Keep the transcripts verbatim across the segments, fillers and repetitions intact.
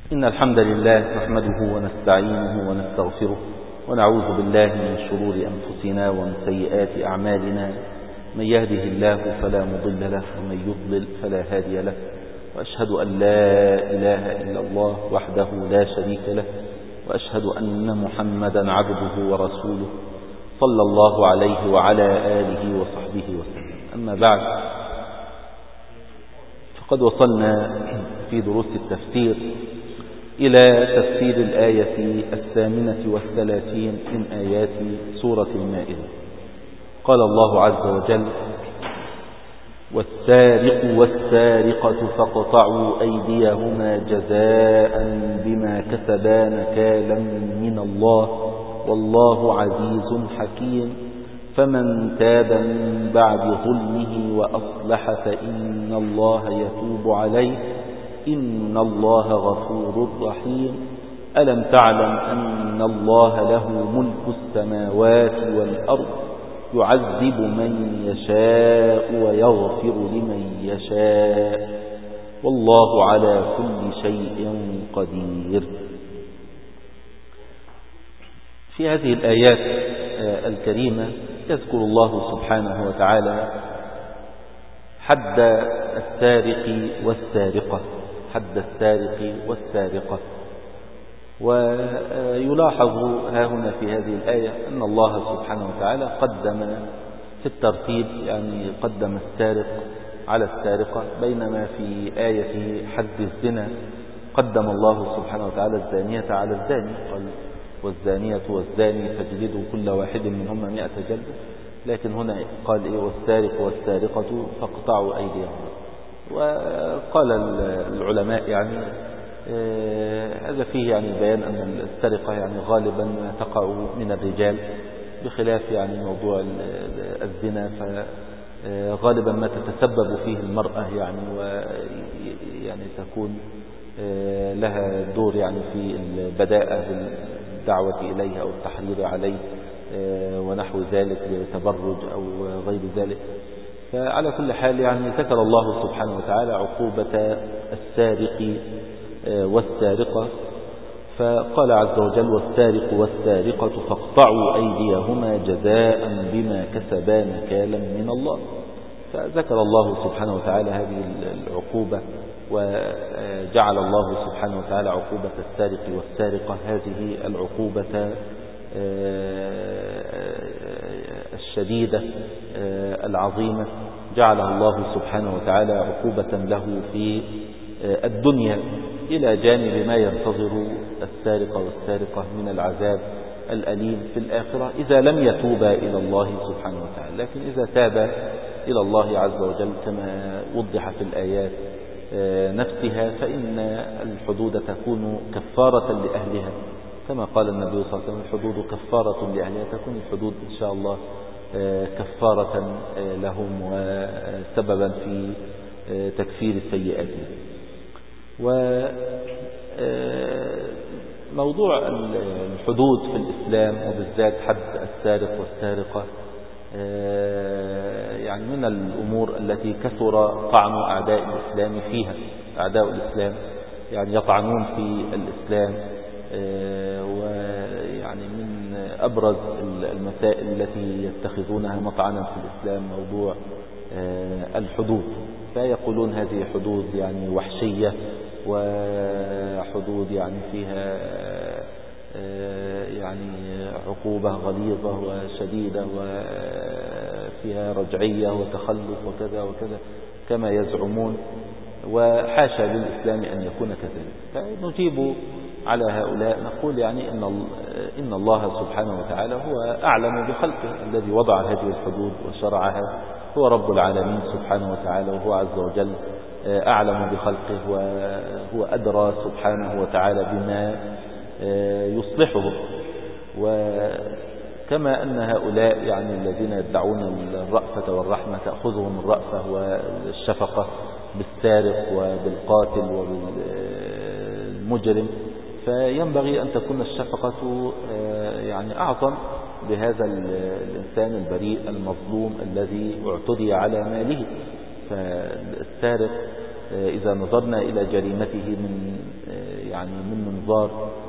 إن الحمد لله نحمده ونستعينه ونستغفره ونعوذ بالله من شرور أنفسنا ومن سيئات أعمالنا. من يهده الله فلا مضل له ومن يضلل فلا هادي له، وأشهد أن لا إله إلا الله وحده لا شريك له، وأشهد أن محمدا عبده ورسوله صلى الله عليه وعلى آله وصحبه وسلم. أما بعد، فقد وصلنا في دروس التفسير إلى تفسير الآية الثامنة والثلاثين من آيات سورة المائدة. قال الله عز وجل: والسارق والسارقة فاقطعوا أيديهما جزاء بما كسبا نكالا من الله والله عزيز حكيم. فمن تاب من بعد ظلمه وأصلح فإن الله يتوب عليه إن الله غفور رحيم. ألم تعلم أن الله له ملك السماوات والأرض يعذب من يشاء ويغفر لمن يشاء والله على كل شيء قدير. في هذه الآيات الكريمة يذكر الله سبحانه وتعالى حد السارق والسارقة حد السارق والسارقة ويلاحظ ها هنا في هذه الآية أن الله سبحانه وتعالى قدم في الترتيب، يعني قدم السارق على السارقة، بينما في آية حد الزنا قدم الله سبحانه وتعالى الزانية على الزاني، قال: والزانية والزاني فاجلدوا كل واحد منهما مئة جلدة. لكن هنا قال إيه؟ والسارق والسارقة فاقطعوا أيديهما. وقال العلماء يعني هذا فيه يعني بيان أن السرقة يعني غالبا تقع من الرجال، بخلاف يعني موضوع الزنا فغالبا ما تتسبب فيه المرأة يعني ويعني تكون لها دور يعني في البداءة بالدعوة إليه أو التحريض عليه ونحو ذلك لتبرج أو غير ذلك. فعلى كل حال يعني ذكر الله سبحانه وتعالى عقوبة السارق والسارقة، فقال عز وجل: والسارق والسارقة فاقطعوا أيديهما جزاء بما كسبا نكالا من الله. فذكر الله سبحانه وتعالى هذه العقوبة، وجعل الله سبحانه وتعالى عقوبة السارق والسارقة هذه العقوبة الشديدة العظيمة، جعلها الله سبحانه وتعالى عقوبة له في الدنيا، إلى جانب ما ينتظر السارق والسارقة من العذاب الأليم في الآخرة إذا لم يتوبا إلى الله سبحانه وتعالى. لكن إذا تابا إلى الله عز وجل كما وضح في الآيات نفسها فإن الحدود تكون كفارة لأهلها، كما قال النبي صلى الله عليه وسلم: الحدود كفارة لأهلها. تكون الحدود إن شاء الله كفارة لهم وسببا في تكفير سيئاتهم. وموضوع الحدود في الإسلام وبالذات حد السارق والسارقة يعني من الأمور التي كثر طعن أعداء الإسلام فيها. أعداء الإسلام يعني يطعنون في الإسلام، ويعني من أبرز المسائل التي يتخذونها مطعنا في الإسلام موضوع الحدود. فيقولون هذه حدود يعني وحشية، وحدود يعني فيها يعني عقوبة غليظة وشديدة وفيها رجعية وتخلف وكذا وكذا كما يزعمون، وحاشا للإسلام أن يكون كذلك. فنجيب على هؤلاء نقول يعني إن إن الله سبحانه وتعالى هو أعلم بخلقه، الذي وضع هذه الحدود وشرعها هو رب العالمين سبحانه وتعالى، وهو عز وجل أعلم بخلقه وهو أدرى سبحانه وتعالى بما يصلحه. وكما أن هؤلاء يعني الذين يدعون الرأفة والرحمة تأخذهم الرأفة والشفقة بالسارق وبالقاتل وبالمجرم، فينبغي أن تكون الشفقة يعني أعظم بهذا الإنسان البريء المظلوم الذي اعتدي على ماله. فالسارق إذا نظرنا إلى جريمته من يعني من منظار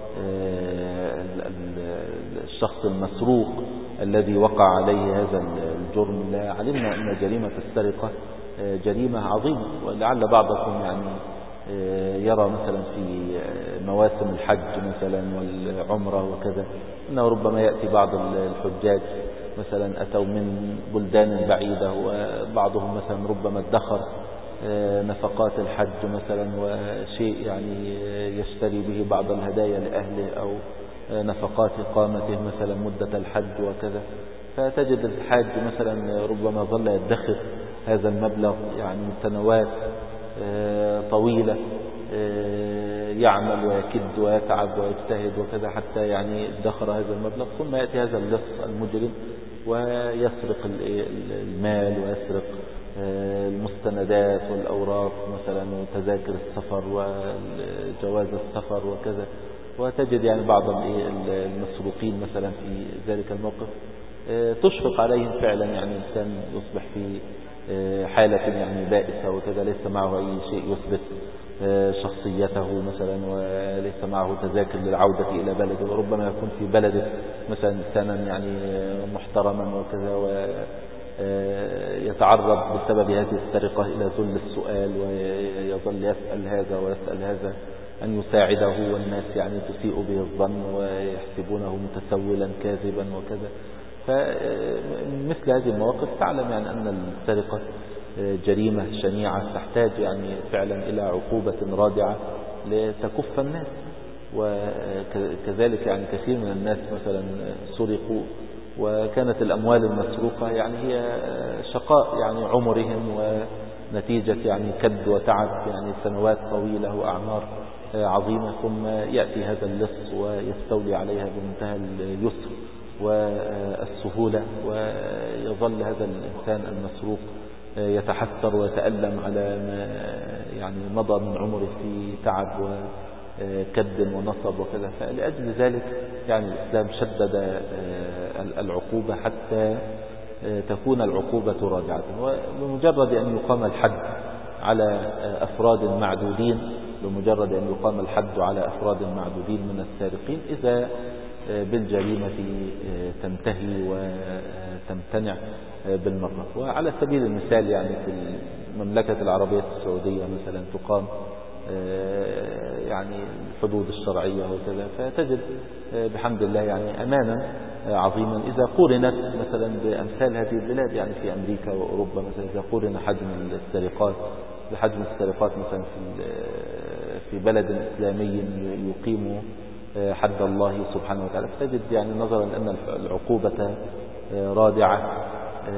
الشخص المسروق الذي وقع عليه هذا الجرم، لا علمنا أن جريمة السرقة جريمة عظيمة. ولعل بعضكم يعني يرى مثلا في مواسم الحج مثلا والعمرة وكذا أنه ربما يأتي بعض الحجاج مثلا أتوا من بلدان بعيدة، وبعضهم مثلا ربما ادخر نفقات الحج مثلا وشيء يعني يشتري به بعض الهدايا لأهله أو نفقات إقامته مثلا مدة الحج وكذا، فتجد الحاج مثلا ربما ظل يدخر هذا المبلغ يعني سنوات طويلة، يعمل ويكد ويتعب ويجتهد وكذا حتى يعني ادخر هذا المبلغ، ثم يأتي هذا اللص المجرم ويسرق المال ويسرق المستندات والأوراق مثلا وتذاكر السفر وجواز السفر وكذا. وتجد يعني بعض المسروقين مثلا في ذلك الموقف تشفق عليهم فعلا، يعني الإنسان يصبح في حالة يعني بائسة وكذا، ليس معه أي شيء يثبت شخصيته مثلا، وليس معه تذاكر للعودة إلى بلده، وربما يكون في بلده مثلا إنسانا يعني محترما وكذا، ويتعرض بسبب هذه السرقة إلى ذل السؤال، ويظل يسأل هذا ويسأل هذا أن يساعده، والناس يعني تسيء به الظن ويحسبونه متسولا كاذبا وكذا. فمثل هذه المواقف تعلم يعني أن السرقة جريمة شنيعة تحتاج يعني فعلا إلى عقوبة رادعة لتكف الناس. وكذلك يعني كثير من الناس مثلا سرقوا وكانت الأموال المسروقة يعني هي شقاء يعني عمرهم ونتيجة يعني كد وتعب يعني سنوات طويلة وأعمار عظيمة، ثم يأتي هذا اللص ويستولي عليها بمنتهى اليسر والسهولة، ويظل هذا الإنسان المسروق يتحسر ويتألم على ما يعني مضى من عمره في تعب وكد ونصب وكذا. فلأجل ذلك يعني الإسلام شدد العقوبة حتى تكون العقوبة رادعة. وبمجرد أن يقام الحد على أفراد معدودين بمجرد أن يقام الحد على أفراد معدودين من السارقين إذا بالجريمة تنتهي وتمتنع بالمرة. وعلى سبيل المثال يعني في المملكة العربية السعودية مثلا تقام يعني الحدود الشرعية وكذا، فتجد بحمد الله يعني أمانا عظيما إذا قورنت مثلا بأمثال هذه البلاد، يعني في أمريكا وأوروبا مثلا إذا قورن حجم السرقات بحجم السرقات مثلا في في بلد إسلامي يقيم حد الله سبحانه وتعالى، فتجد يعني نظرا أن العقوبة رادعة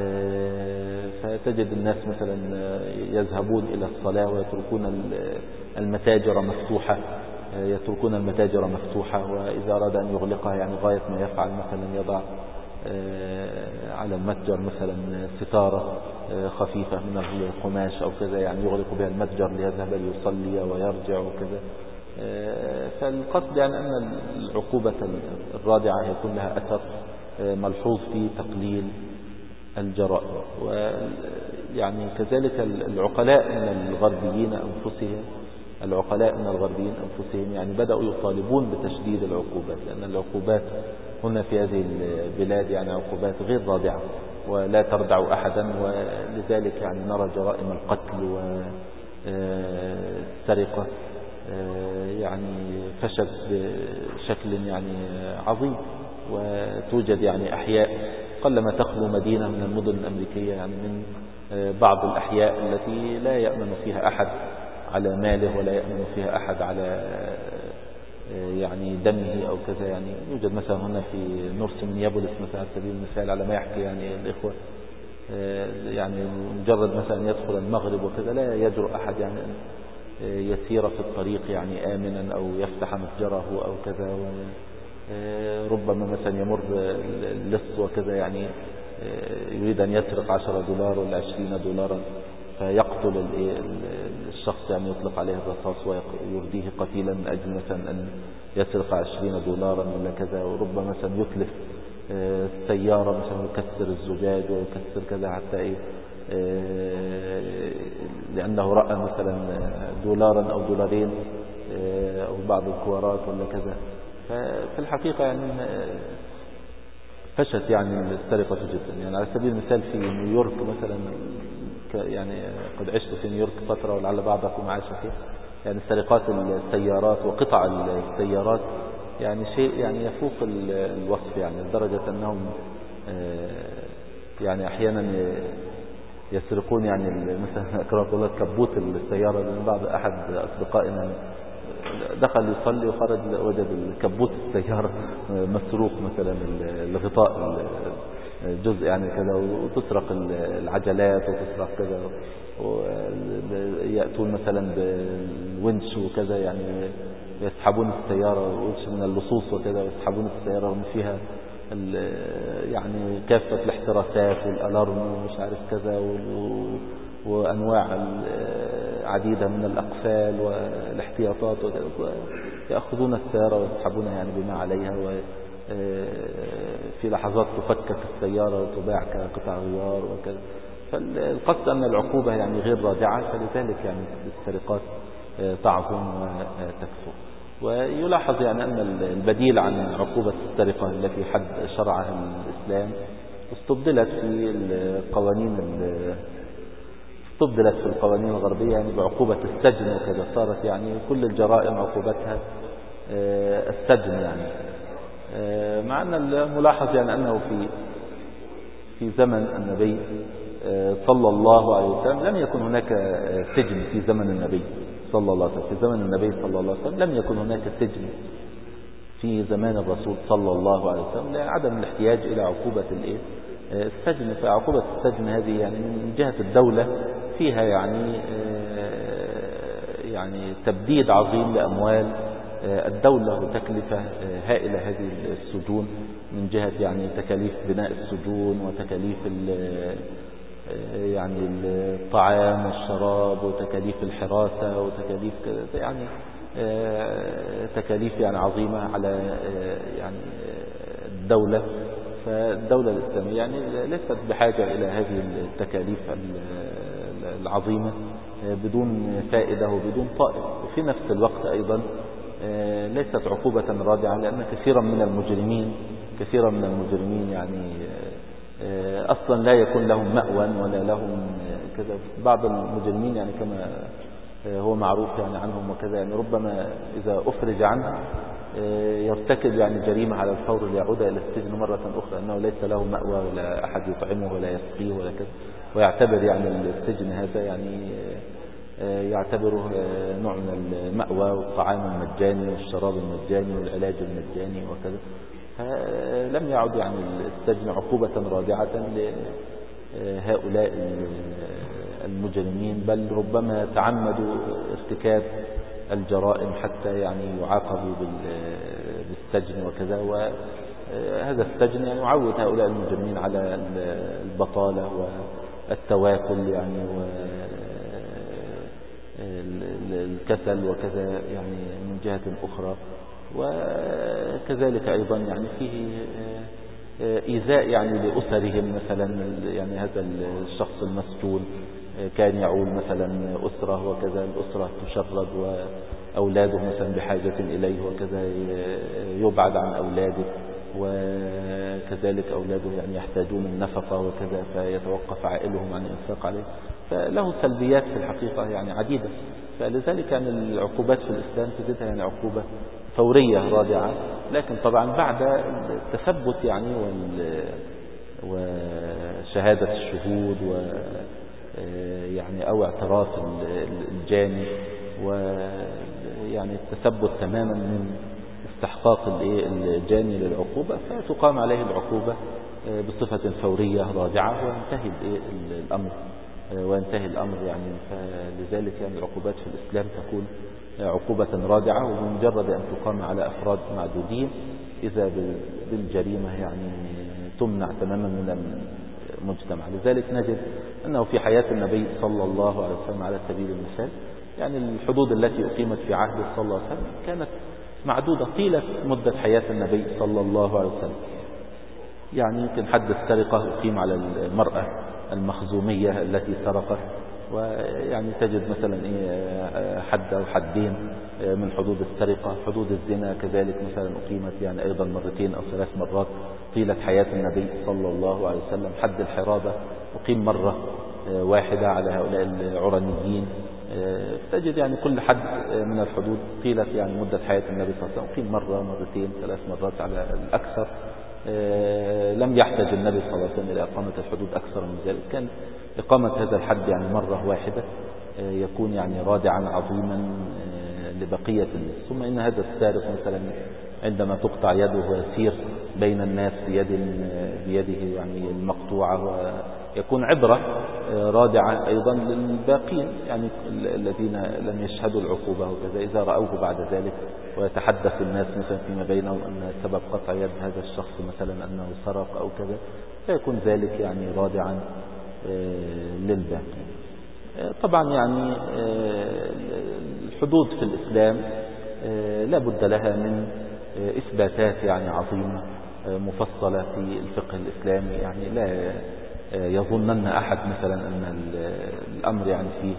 فتجد الناس مثلا يذهبون إلى الصلاة ويتركون المتاجر مفتوحة يتركون المتاجر مفتوحة وإذا أراد أن يغلقها يعني غاية ما يفعل مثلا يضع على المتجر مثلا ستارة خفيفة من القماش أو كذا يعني يغلق بها المتجر ليذهب ليصلي ويرجع وكذا. فالقصد يعني أن العقوبة الرادعة يكون لها أثر ملحوظ في تقليل الجرائم. ويعني كذلك العقلاء من الغربيين أنفسهم العقلاء من الغربيين أنفسهم يعني بدأوا يطالبون بتشديد العقوبات، لأن العقوبات هنا في هذه البلاد يعني عقوبات غير رادعة ولا تردع أحدا، ولذلك يعني نرى جرائم القتل والسرقة يعني فشت بشكل يعني عظيم، وتوجد يعني أحياء قلما تخلو مدينة من المدن الأمريكية يعني من بعض الأحياء التي لا يأمن فيها أحد على ماله ولا يأمن فيها أحد على يعني دمه أو كذا. يعني يوجد مثلا هنا في نورث مينيابوليس مثلا على سبيل المثال على ما يحكي يعني الإخوة، يعني مجرد مثلا يدخل المغرب وكذا لا يجرؤ أحد يعني أن يسير في الطريق يعني آمنا أو يفتح متجره أو كذا. ربما مثلا يمر اللص وكذا يعني يريد أن يسرق عشرة دولار ولا عشرين دولارا فيقتل الشخص يعني يطلق عليه الرصاص ويرديه قتيلا من أجل مثلا أن يسرق عشرين دولارا ولا كذا. وربما مثلا يتلف السيارة مثلا يكسر الزجاج ويكسر كذا حتى إيه لأنه رأى مثلا دولارا أو دولارين أو وبعض الكوارات ولا كذا. ففي الحقيقة يعني فشت يعني السرقة جدا. يعني على سبيل المثال في نيويورك مثلا، يعني قد عشت في نيويورك فترة ولعل بعضكم عاش فيها. يعني سرقات السيارات وقطع السيارات يعني شيء يعني يفوق الوصف، يعني لدرجة أنهم يعني أحيانا يسرقون يعني مثلا أكرمك الله كبوت السيارة. لأن بعض أحد أصدقائنا دخل يصلي وخرج وجد الكبوت السيارة مسروق، مثلا الغطاء جزء يعني كذا، وتسرق العجلات وتسرق كذا، ويأتون مثلا بالونش وكذا، يعني يسحبون السيارة ونش من اللصوص وكذا، ويسحبون السيارة ومن فيها يعني كافة الاحتراسات والألارم ومش عارف كذا، وأنواع عديدة من الأقفال والاحتياطات وكذا. يأخذون السيارة ويسحبونها يعني بما عليها، وفي لحظات تفكك السيارة وتباع كقطع غيار وكذا. فالقصد أن العقوبة يعني غير رادعة، فلذلك يعني السرقات تعظم وتكثر. ويلاحظ يعني أن البديل عن عقوبة السرقة التي حد شرعها الإسلام استبدلت في القوانين استبدلت في القوانين الغربية يعني بعقوبة السجن وكذا. صارت يعني كل الجرائم عقوبتها السجن يعني. مع أن الملاحظ يعني أنه في في زمن النبي صلى الله عليه وسلم لم يكن هناك سجن. في زمن النبي صلى الله عليه وسلم في زمن النبي صلى الله عليه وسلم لم يكن هناك سجن في زمان الرسول صلى الله عليه وسلم، لعدم الاحتياج إلى عقوبة الايه السجن. فعقوبة السجن هذه يعني من جهة الدولة فيها يعني يعني تبديد عظيم لأموال الدولة وتكلفة هائلة هذه السجون، من جهة يعني تكاليف بناء السجون وتكاليف يعني الطعام والشراب وتكاليف الحراسة وتكاليف كذا، يعني تكاليف يعني عظيمة على يعني الدولة. فالدولة الإسلامية يعني ليست بحاجة إلى هذه التكاليف العظيمة بدون فائدة وبدون طائل. وفي نفس الوقت أيضا ليست عقوبة رادعة، لأن كثيرا من المجرمين كثيرا من المجرمين يعني أصلا لا يكون لهم مأوى ولا لهم كذا. بعض المجرمين يعني كما هو معروف يعني عنهم وكذا، يعني ربما إذا أفرج عنه يرتكب يعني جريمة على الفور ليعود إلى السجن مرة أخرى، أنه ليس له مأوى ولا أحد يطعمه ولا يسقيه ولا كذا. ويعتبر يعني السجن هذا يعني يعتبره نوع من المأوى والطعام المجاني والشراب المجاني والعلاج المجاني وكذا. فلم يعد يعني السجن عقوبة رادعة لهؤلاء المجرمين، بل ربما تعمدوا ارتكاب الجرائم حتى يعني يعاقبوا بالسجن وكذا. وهذا السجن يعني يعود هؤلاء المجرمين على البطالة والتواكل يعني والكسل وكذا يعني من جهة أخرى. وكذلك أيضا يعني فيه إيذاء يعني لأسرهم، مثلا يعني هذا الشخص المسجون كان يعول مثلا أسرة وكذا، الأسرة تشرد وأولاده مثلا بحاجة إليه وكذا يبعد عن أولاده، وكذلك أولاده يعني يحتاجون النفقة وكذا، فيتوقف عائلهم عن الإنفاق عليه. فله سلبيات في الحقيقة يعني عديدة. فلذلك يعني العقوبات في الإسلام تجدها يعني عقوبة فورية رادعة، لكن طبعا بعد التثبت يعني وشهادة الشهود و يعني أو اعتراف الجاني، ويعني التثبت تماما من استحقاق الجاني للعقوبة، فتقام عليه العقوبة بصفة فورية رادعة وينتهي الأمر وينتهي الأمر يعني. فلذلك يعني العقوبات في الإسلام تكون عقوبة رادعة، ومجرد أن تقام على أفراد معدودين إذا بالجريمة يعني تمنع تماما من المجتمع. لذلك نجد أنه في حياة النبي صلى الله عليه وسلم على سبيل المثال يعني الحدود التي أقيمت في عهده صلى الله عليه وسلم كانت معدودة طيلة مدة حياة النبي صلى الله عليه وسلم. يعني يمكن حد السرقة أقيم على المرأة المخزومية التي سرقت ويعني تجد مثلا إيه حد أو حدين من حدود السرقة. حدود الزنا كذلك مثلا أقيمت يعني أيضا مرتين أو ثلاث مرات طيلة حياة النبي صلى الله عليه وسلم. حد الحرابة أقيم مرة واحدة على هؤلاء العرنيين. تجد يعني كل حد من الحدود طيلة يعني مدة حياة النبي صلى الله عليه وسلم أقيم مرة مرتين ثلاث مرات على الأكثر. لم يحتاج النبي صلى الله عليه وسلم إلى إقامة الحدود أكثر من ذلك. كان إقامة هذا الحد يعني مرة واحدة يكون يعني رادعا عظيما لبقية الناس. ثم إن هذا السارق مثلا عندما تقطع يده ويسير بين الناس بيد بيده يعني المقطوعة، ويكون عبرة رادعة أيضا للباقين يعني الذين لم يشهدوا العقوبة وكذا، إذا رأوه بعد ذلك ويتحدث الناس مثلا فيما بينهم أن سبب قطع يد هذا الشخص مثلا أنه سرق أو كذا، فيكون ذلك يعني رادعا للباقين. طبعا يعني الحدود في الإسلام لا بد لها من إثباتات يعني عظيمة مفصلة في الفقه الإسلامي. يعني لا يظنن أحد مثلا أن الأمر يعني فيه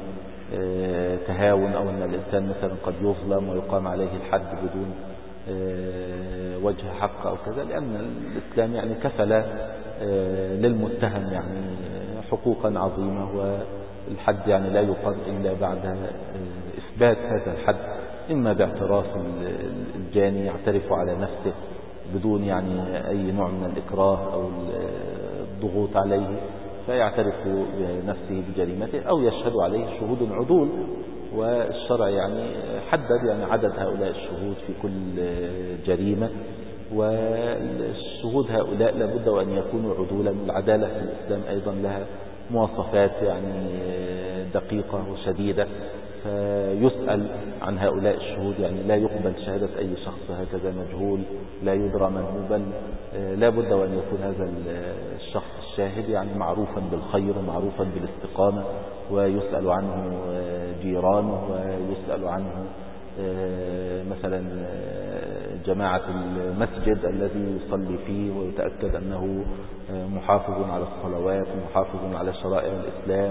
تهاون أو أن الإنسان مثلا قد يظلم ويقام عليه الحد بدون وجه حق أو كذا، لأن الإسلام يعني كفل للمتهم يعني حقوقا عظيمة، والحد يعني لا يقام إلا بعد إثبات هذا الحد، إما باعتراف الجاني يعترف على نفسه بدون يعني أي نوع من الإكراه أو الضغوط عليه فيعترف بنفسه بجريمته، أو يشهد عليه شهود عدول. والشرع يعني حدد يعني عدد هؤلاء الشهود في كل جريمة، والشهود هؤلاء لابد وأن يكونوا عدولا. العدالة في الإسلام أيضا لها مواصفات يعني دقيقة وشديدة، فيسأل عن هؤلاء الشهود. يعني لا يقبل شهادة أي شخص هكذا مجهول لا يدرى من هو، بل لا بد وأن يكون هذا الشخص الشاهد يعني معروفا بالخير ومعروفا بالاستقامة، ويسأل عنه جيرانه، ويسأل عنه مثلا جماعة المسجد الذي يصلي فيه، ويتأكد أنه محافظ على الصلوات ومحافظ على شرائع الإسلام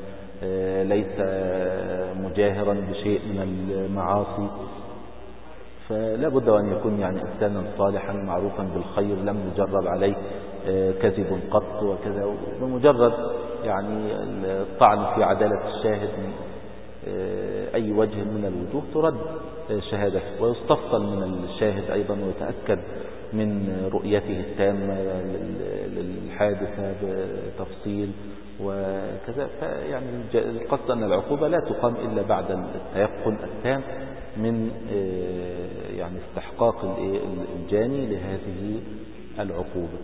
وليس مجاهرا بشيء من المعاصي. فلا بد أن يكون يعني إنسانا صالحا معروفا بالخير، لم يجرب عليه كذب قط وكذا. بمجرد يعني الطعن في عدالة الشاهد من أي وجه من الوجوه ترد شهادته، ويستفصل من الشاهد أيضا ويتأكد من رؤيته التامة للحادثة بتفصيل وكذا. فيعني القصد أن العقوبة لا تقام إلا بعد التيقن التام من يعني استحقاق الجاني لهذه العقوبة.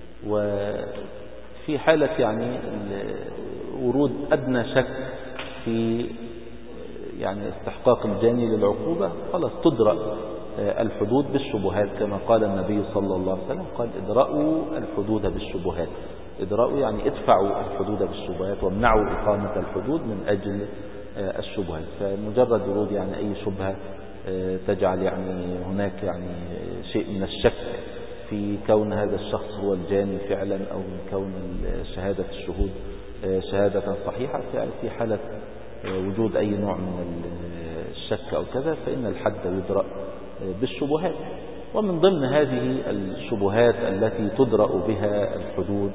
وفي حالة يعني ورود أدنى شك في يعني استحقاق الجاني للعقوبة خلاص تدرأ الحدود بالشبهات، كما قال النبي صلى الله عليه وسلم قال ادرأوا الحدود بالشبهات. ادرأوا يعني ادفعوا الحدود بالشبهات وامنعوا إقامة الحدود من أجل الشبهات. فمجرد ورود يعني أي شبهة تجعل يعني هناك يعني شيء من الشك في كون هذا الشخص هو الجاني فعلا، أو من كون شهادة الشهود شهادة صحيحة، في حالة وجود أي نوع من الشك أو كذا فإن الحد يدرأ بالشبهات. ومن ضمن هذه الشبهات التي تدرأ بها الحدود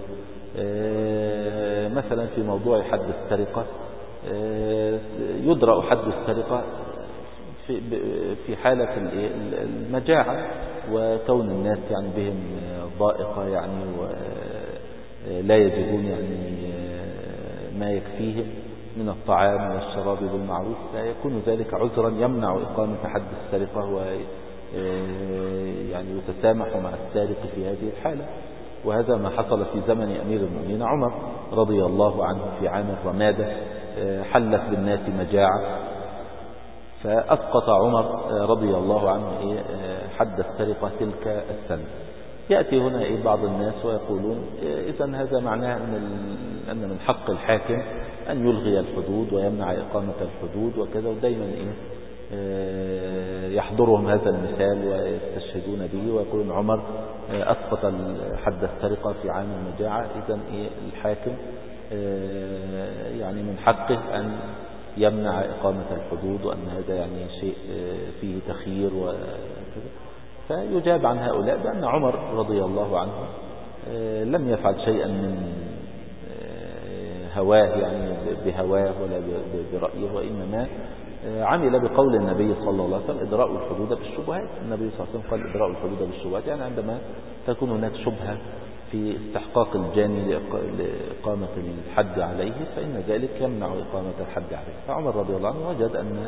مثلا في موضوع حد السرقة، يدرأ حد السرقة في في حالة المجاعة وكون الناس يعني بهم ضائقة يعني ولا يجدون يعني ما يكفيهم من الطعام والشراب بالمعروف، فيكون ذلك عذرا يمنع إقامة حد السرقة، ويعني يتسامح مع السارق في هذه الحالة. وهذا ما حصل في زمن أمير المؤمنين عمر رضي الله عنه في عام الرمادة، حلت بالناس مجاعة فأسقط عمر رضي الله عنه حد السرقة تلك السنة. يأتي هنا بعض الناس ويقولون إذن هذا معناه أن من حق الحاكم أن يلغي الحدود ويمنع إقامة الحدود وكذا، ودايما يحضرهم هذا المثال ويستشهدون به ويقولون عمر أسقط حد السرقة في عام المجاعة. إذن الحاكم يعني من حقه أن يمنع إقامة الحدود، وأن هذا يعني شيء فيه تخيير وكذا. فيجاب عن هؤلاء بأن عمر رضي الله عنه لم يفعل شيئا من هواه يعني بهواه ولا برأيه، وإنما عمل بقول النبي صلى الله عليه وسلم إدراء الحدود بالشبهات. النبي صلى الله عليه وسلم قال إدراء الحدود بالشبهات، يعني عندما تكون هناك شبهة في استحقاق الجاني لإقامة الحد عليه فإن ذلك يمنع إقامة الحد عليه. فعمر رضي الله عنه وجد أن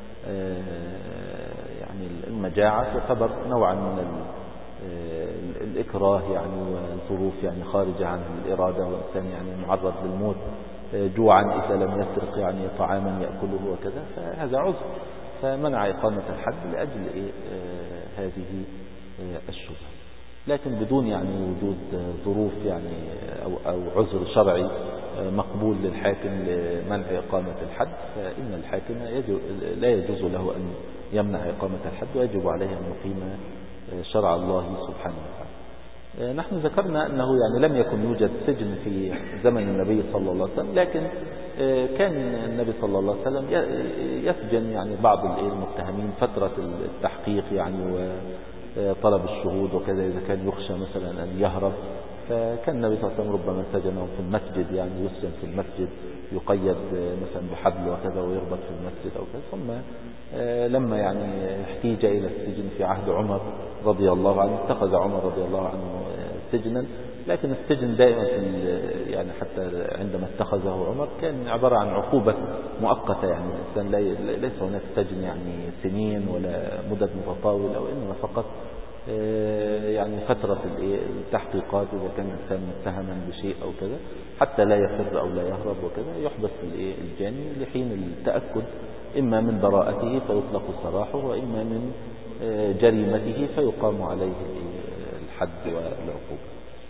يعني المجاعة تعتبر نوعا من الإكراه يعني والظروف يعني خارجة عن الإرادة، والإنسان يعني معرض للموت جوعا إذا لم يسرق يعني طعاما يأكله وكذا، فهذا عذر، فمنع إقامة الحد لأجل إيه هذه الشبهة، لكن بدون يعني وجود ظروف يعني أو, أو عذر شرعي مقبول للحاكم لمنع إقامة الحد، فإن الحاكم لا يجوز له أن يمنع إقامة الحد، ويجب عليه أن يقيم شرع الله سبحانه وتعالى. نحن ذكرنا أنه يعني لم يكن يوجد سجن في زمن النبي صلى الله عليه وسلم، لكن كان النبي صلى الله عليه وسلم يسجن يعني بعض المتهمين فترة التحقيق يعني وطلب الشهود وكذا، إذا كان يخشى مثلا أن يهرب، فكان النبي صلى الله عليه وسلم ربما سجنهم في المسجد، يعني يسجن في المسجد يقيد مثلا بحبل وكذا ويربط في المسجد أو كذا. ثم لما يعني احتيج إلى السجن في عهد عمر رضي الله عنه اتخذ عمر رضي الله عنه سجنا، لكن السجن دائما في يعني حتى عندما اتخذه عمر كان عبارة عن عقوبة مؤقتة، يعني الإنسان ليس هناك سجن يعني سنين ولا مدد متطاولة، وإنما فقط يعني فترة التحقيقات إذا كان الإنسان متهما بشيء أو كذا حتى لا يفر أو لا يهرب وكذا، يحبس الجاني لحين التأكد إما من براءته فيطلق سراحه، وإما من جريمته فيقام عليه الحد والعقوبة.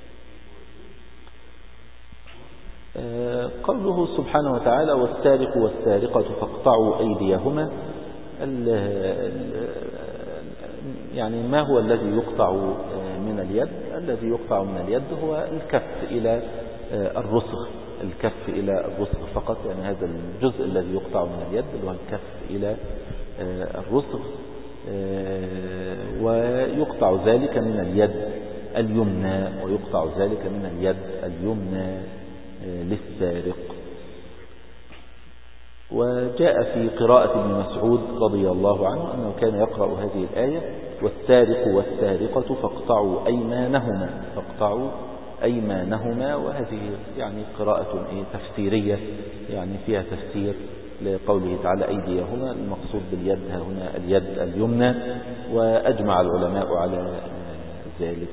قوله سبحانه وتعالى والسارق والسارقة فاقطعوا أيديهما، يعني ما هو الذي يقطع من اليد؟ الذي يقطع من اليد هو الكف إلى الرسغ، الكف إلى الرسغ فقط، يعني هذا الجزء الذي يقطع من اليد اللي هو الكف إلى الرسغ، ويقطع ذلك من اليد اليمنى، ويقطع ذلك من اليد اليمنى للسارق. وجاء في قراءة ابن مسعود رضي الله عنه أنه كان يقرأ هذه الآية والسارق والسارقة فاقطعوا أيمانهما، فاقطعوا أيمانهما، وهذه يعني قراءة تفسيرية يعني فيها تفسير لقوله تعالى أيديهما، المقصود باليد هنا اليد اليمنى، وأجمع العلماء على ذلك.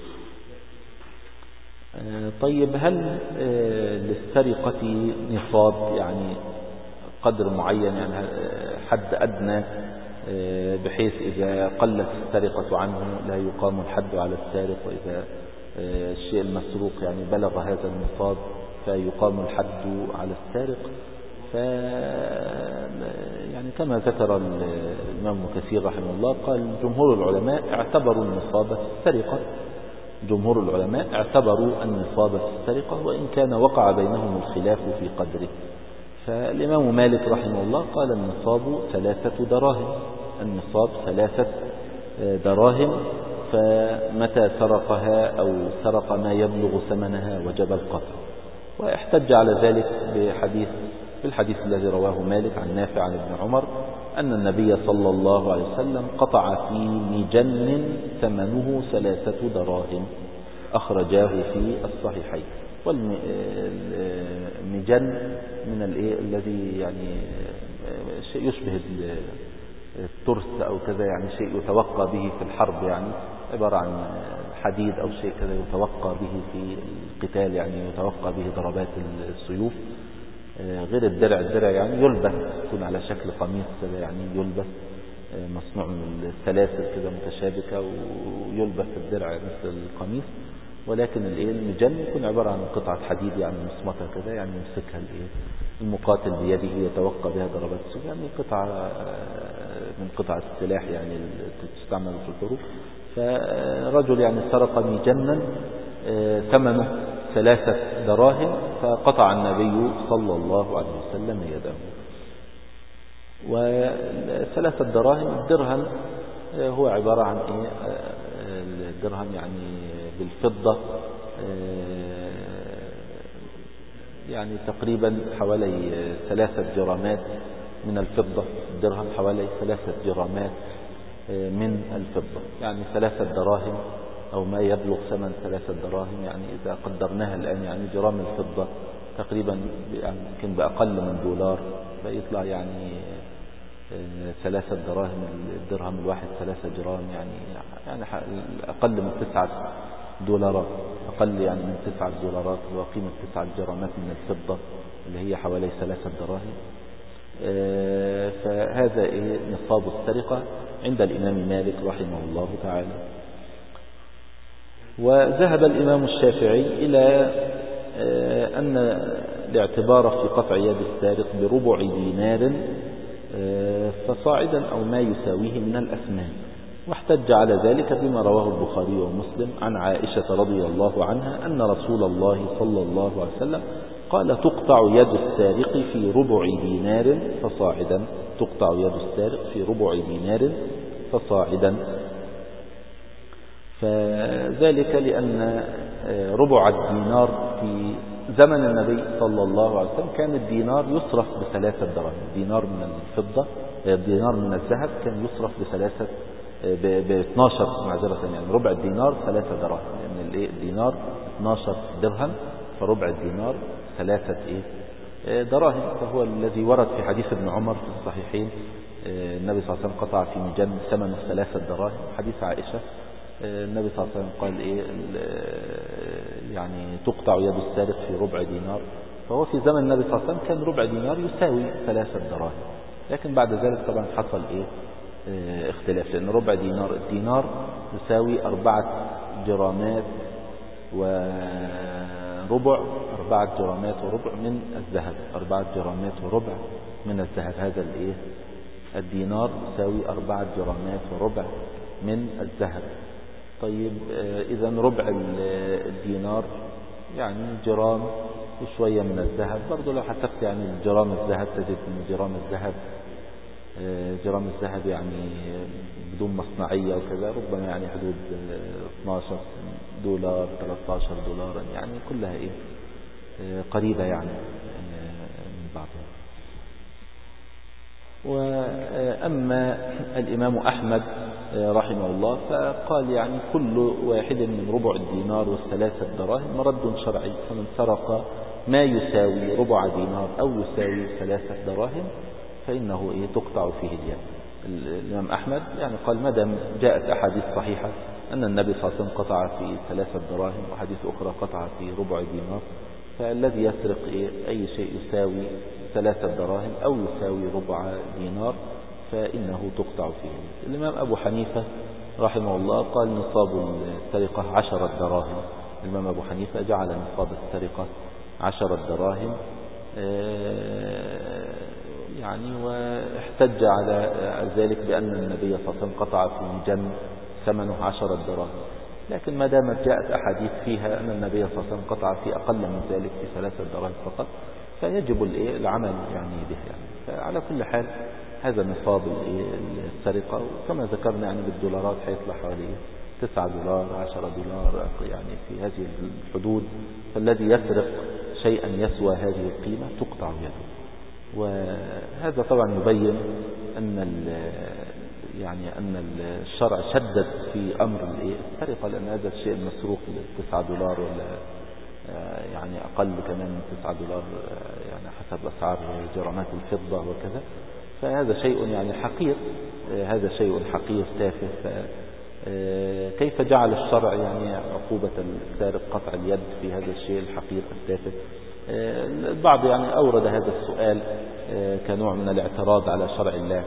طيب هل للسرقة نصاب يعني قدر معين، يعني حد أدنى بحيث إذا قلت السرقة عنه لا يقام الحد على السارق، وإذا الشيء المسروق يعني بلغ هذا النصاب فيقام الحد على السارق؟ ف يعني كما ذكر الإمام كثير رحمه الله قال جمهور العلماء اعتبروا النصاب في السرقة، جمهور العلماء اعتبروا النصاب في السرقة وإن كان وقع بينهم الخلاف في قدره. فالإمام مالك رحمه الله قال النصاب ثلاثة دراهم، النصاب ثلاثة دراهم، فمتى سرقها أو سرق ما يبلغ ثمنها وجب القطع. واحتج على ذلك بحديث في الحديث الذي رواه مالك عن نافع عن ابن عمر أن النبي صلى الله عليه وسلم قطع في مجن ثمنه ثلاثة دراهم، أخرجاه في الصحيحين. والمجن من الايه الذي يعني شيء يشبه الترس أو كذا، يعني شيء يتوقى به في الحرب، يعني عبارة عن حديد أو شيء كذا يتوقى به في القتال، يعني يتوقى به ضربات السيوف، غير الدرع. الدرع يعني يلبس، يكون على شكل قميص كذا، يعني يلبس مصنوع من السلاسل كذا متشابكة، ويلبس الدرع مثل القميص. ولكن الايه المجن يكون عبارة عن قطعة حديد يعني مصمتة كده، يعني يمسكها الايه المقاتل بيده يتوقى بها ضربات السيف، يعني قطعة من قطع السلاح يعني تستعمل في الحروب. فرجل يعني سرق مجنا ثمنه ثلاثة دراهم، فقطع النبي صلى الله عليه وسلم يده. وثلاثة دراهم، الدرهم هو عبارة عن إيه؟ الدرهم يعني بالفضة يعني تقريبا حوالي ثلاثة جرامات من الفضة. الدرهم حوالي ثلاثة جرامات من الفضة، يعني ثلاثة دراهم أو ما يبلغ ثمن ثلاثة دراهم. يعني إذا قدرناها الآن يعني جرام الفضة تقريبا يمكن بأقل من دولار، فيطلع يعني ثلاثة دراهم، الدرهم الواحد ثلاثة جرام، يعني يعني أقل من تسعة دولارات، أقل يعني من تسعة دولارات، وقيمة تسعة جرامات من الفضة اللي هي حوالي ثلاثة دراهم. فهذا إيه نصاب السرقة عند الإمام مالك رحمه الله تعالى. وذهب الإمام الشافعي إلى أن الاعتبار في قطع يد السارق بربع دينار فصاعدا أو ما يساويه من الأثمان، واحتج على ذلك بما رواه البخاري ومسلم عن عائشة رضي الله عنها أن رسول الله صلى الله عليه وسلم قال تقطع يد السارق في ربع دينار فصاعدا، تقطع يد السارق في ربع دينار فصاعدا. فذلك لأن ربع الدينار في زمن النبي صلى الله عليه وسلم كان الدينار يصرف بثلاثة دراهم، دينار من الفضة، دينار من الذهب كان يصرف بثلاثة ب اثني عشر معذرة، يعني ربع الدينار ثلاثة دراهم، لأن يعني الدينار اثني عشر درهم، فربع الدينار ثلاثة إيه دراهم. فهو الذي ورد في حديث ابن عمر في الصحيحين، النبي صلى الله عليه وسلم قطع في مجن ثمنه ثلاثة دراهم. حديث عائشة النبي صلى الله عليه وسلم قال إيه يعني تقطع يد السارق في ربع دينار، فهو في زمن النبي صلى الله عليه وسلم كان ربع دينار يساوي ثلاثة دراهم، لكن بعد ذلك طبعا حصل إيه اختلاف، لأن ربع دينار الدينار يساوي أربعة جرامات وربع، أربعة جرامات وربع من الذهب، أربعة جرامات وربع من الذهب. هذا الإيه الدينار يساوي أربعة جرامات وربع من الذهب. طيب إذا ربع الدينار يعني جرام وشوية من الذهب، برضو لو حسبت يعني جرام الذهب تجد أن جرام الذهب جرام الذهب يعني بدون مصنعية وكذا ربما يعني حدود اثني عشر دولار ثلاثة عشر دولارا، يعني كلها إيه قريبة يعني من بعضها. وأما الإمام أحمد رحمه الله فقال يعني كل واحد من ربع الدينار والثلاثة دراهم مرد شرعي، فمن سرق ما يساوي ربع دينار أو يساوي ثلاثة دراهم فإنه إيه تقطع فيه اليد. الإمام أحمد يعني قال ما دام جاءت أحاديث صحيحة أن النبي صلى الله عليه وسلم قطع في ثلاثة دراهم وحديث أخرى قطع في ربع دينار، فالذي يسرق إيه أي شيء يساوي ثلاثة دراهم أو يساوي ربع دينار فإنه تقطع فيه. الإمام أبو حنيفة رحمه الله قال نصاب السرقة عشرة دراهم. الإمام أبو حنيفة جعل نصاب السرقة عشرة دراهم يعني، واحتج على ذلك بأن النبي صلى الله عليه وسلم قطع في مجن ثمنه عشرة دراهم، لكن ما دامت جاءت أحاديث فيها أن النبي صلى الله عليه وسلم قطع في أقل من ذلك في ثلاثة دراهم فقط فيجب العمل يعني به يعني. فعلى كل حال هذا نصاب السرقة، وكما ذكرنا يعني بالدولارات حيطلع حوالي تسعة دولار عشرة دولار يعني في هذه الحدود. فالذي يسرق شيئا يسوى هذه القيمة تقطع يده. وهذا طبعا يبين أن يعني أن الشرع شدد في أمر السرقة، لأن هذا الشيء المسروق تسعة دولار ولا يعني أقل كمان من تسعة دولار يعني حسب أسعار جرامات الفضة وكذا، فهذا شيء يعني حقير، هذا شيء حقير تافه. كيف جعل الشرع يعني عقوبة السارق قطع اليد في هذا الشيء الحقير التافه؟ البعض يعني أورد هذا السؤال كنوع من الاعتراض على شرع الله،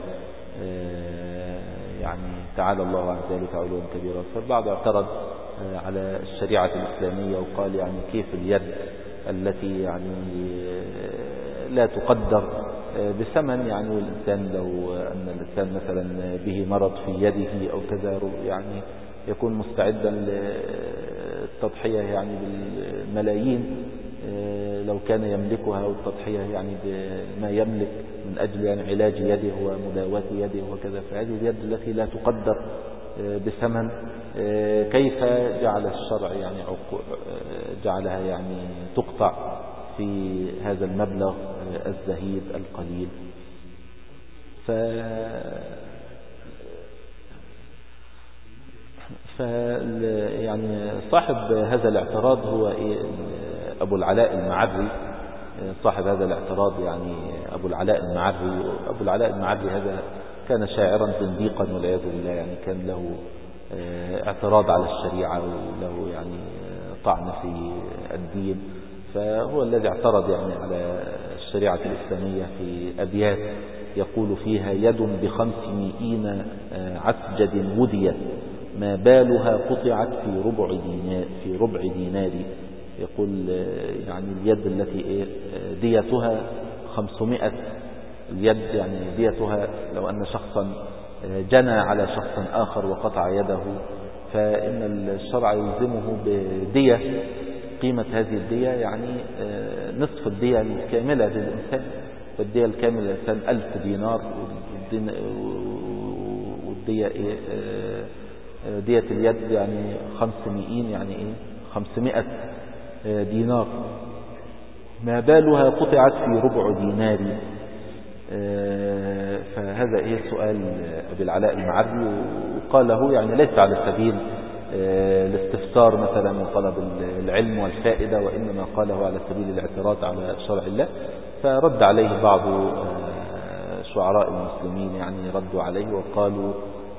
يعني تعالى الله عن ذلك علوا كبيرا. فالبعض اعترض على الشريعة الإسلامية وقال يعني كيف اليد التي يعني لا تقدر بثمن يعني. والإنسان لو أن الإنسان مثلا به مرض في يده أو كذا يعني يكون مستعدا للتضحية يعني بالملايين لو كان يملكها، والتضحية يعني بما يملك من أجل يعني علاج يده ومداواة يده وكذا. فهذه اليد التي لا تقدر بثمن كيف جعل الشرع يعني جعلها يعني تقطع في هذا المبلغ الزهيد القليل. ف ف يعني صاحب هذا الاعتراض هو أبو العلاء المعري. صاحب هذا الاعتراض يعني أبو العلاء المعري. أبو العلاء المعري هذا كان شاعرا زنديقا والعياذ بالله، يعني كان له اعتراض على الشريعة وله يعني طعن في الدين. فهو الذي اعترض يعني على الشريعة الإسلامية في أبيات يقول فيها: يد بخمسمائين عسجد وديت ما بالها قطعت في ربع دينار في ربع دينار. يقول يعني اليد التي ديتها خمسمائة اليد يعني ديتها لو أن شخصا جنى على شخص آخر وقطع يده فإن الشرع يلزمه بدية. قيمة هذه الدية يعني نصف الدية الكاملة للإنسان. فالدية الكاملة للإنسان ألف دينار، والدية دية اليد يعني خمسمائين يعني إيه خمسمائة دينار. ما بالها قطعت في ربع دينار. فهذا إيه سؤال أبي العلاء المعري، وقاله يعني ليس على سبيل الاستفسار مثلا وطلب العلم والفائدة، وإنما قاله على سبيل الاعتراض على شرع الله. فرد عليه بعض شعراء المسلمين يعني ردوا عليه وقالوا: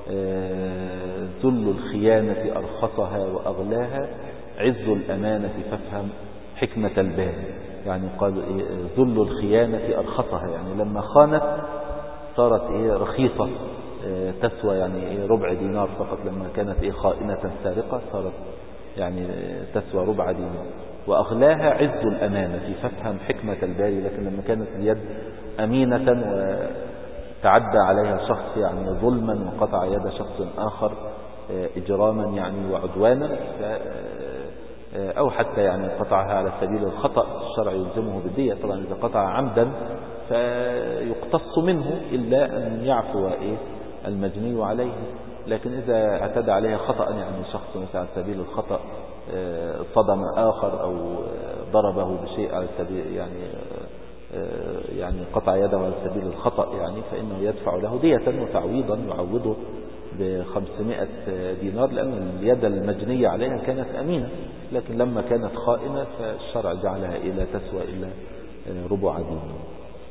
ذل الخيانة أرخصها وأغلاها، عز الأمانة فافهم حكمة البان. يعني قال إيه ذل الخيانة أرخصها، يعني لما خانت صارت إيه رخيصة تسوى يعني إيه ربع دينار فقط. لما كانت إيه خائنة سارقة صارت يعني تسوى ربع دينار. وأغلاها عز الأمانة فافهم حكمة الباري. لكن لما كانت اليد أمينة وتعدى عليها شخص يعني ظلما وقطع يد شخص آخر إجراما يعني وعدوانا، أو حتى يعني قطعها على سبيل الخطأ، الشرع يلزمه بالدية. طبعا إذا قطع عمدا فيقتص منه إلا أن يعفو إيه المجني عليه. لكن إذا اعتدى عليها خطأ يعني شخص مثلا على سبيل الخطأ صدم آخر أو ضربه بشيء على سبيل يعني يعني قطع يده على سبيل الخطأ يعني فإنه يدفع له دية وتعويضا يعوضه بخمسمائة دينار، لأن اليد المجنية عليها كانت أمينة. لكن لما كانت خائنة فالشرع جعلها إلا تسوى إلا ربع دينار.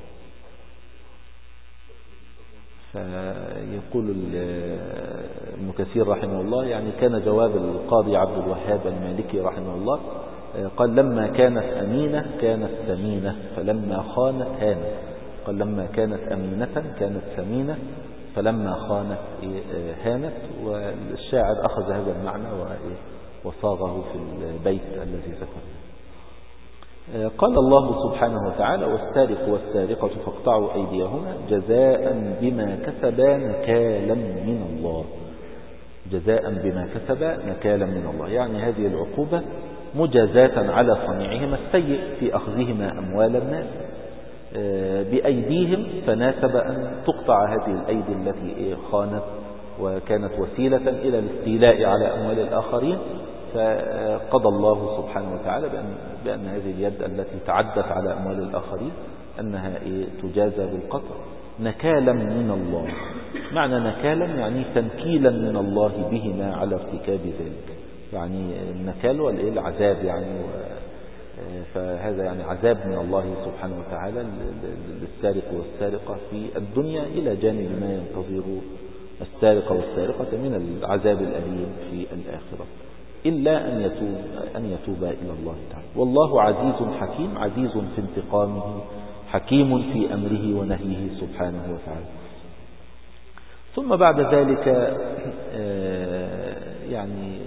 فيقول ابن كثير رحمه الله يعني كان جواب القاضي عبد الوهاب المالكي رحمه الله قال: لما كانت أمينة كانت ثمينة، فلما خانت هانت. قال: لما كانت أمينة كانت ثمينة، فلما خانت هانت. والشاعر أخذ هذا المعنى وصاغه في البيت الذي ذكره. قال الله سبحانه وتعالى: والسارق والسارقة فاقطعوا أيديهما جزاء بما كسبا نكالا من الله. جزاء بما كسبا نكالا من الله، يعني هذه العقوبة مجازاة على صنيعهما السيء في أخذهما أموال الناس بأيديهم، فناسب أن تقطع هذه الأيدي التي خانت وكانت وسيلة إلى الاستيلاء على أموال الآخرين. فقضى الله سبحانه وتعالى بأن, بأن هذه اليد التي تعدت على أموال الآخرين أنها تجازى بالقطع نكالا من الله. معنى نكالا يعني تنكيلا من الله بهما على ارتكاب ذلك. يعني النكال والعذاب يعني، فهذا يعني عذاب من الله سبحانه وتعالى للسارق والسارقة في الدنيا إلى جانب ما ينتظر السارق والسارقة من العذاب الأليم في الآخرة، إلا أن يتوب أن يتوب إلى الله تعالى. والله عزيز حكيم، عزيز في انتقامه، حكيم في أمره ونهيه سبحانه وتعالى. ثم بعد ذلك يعني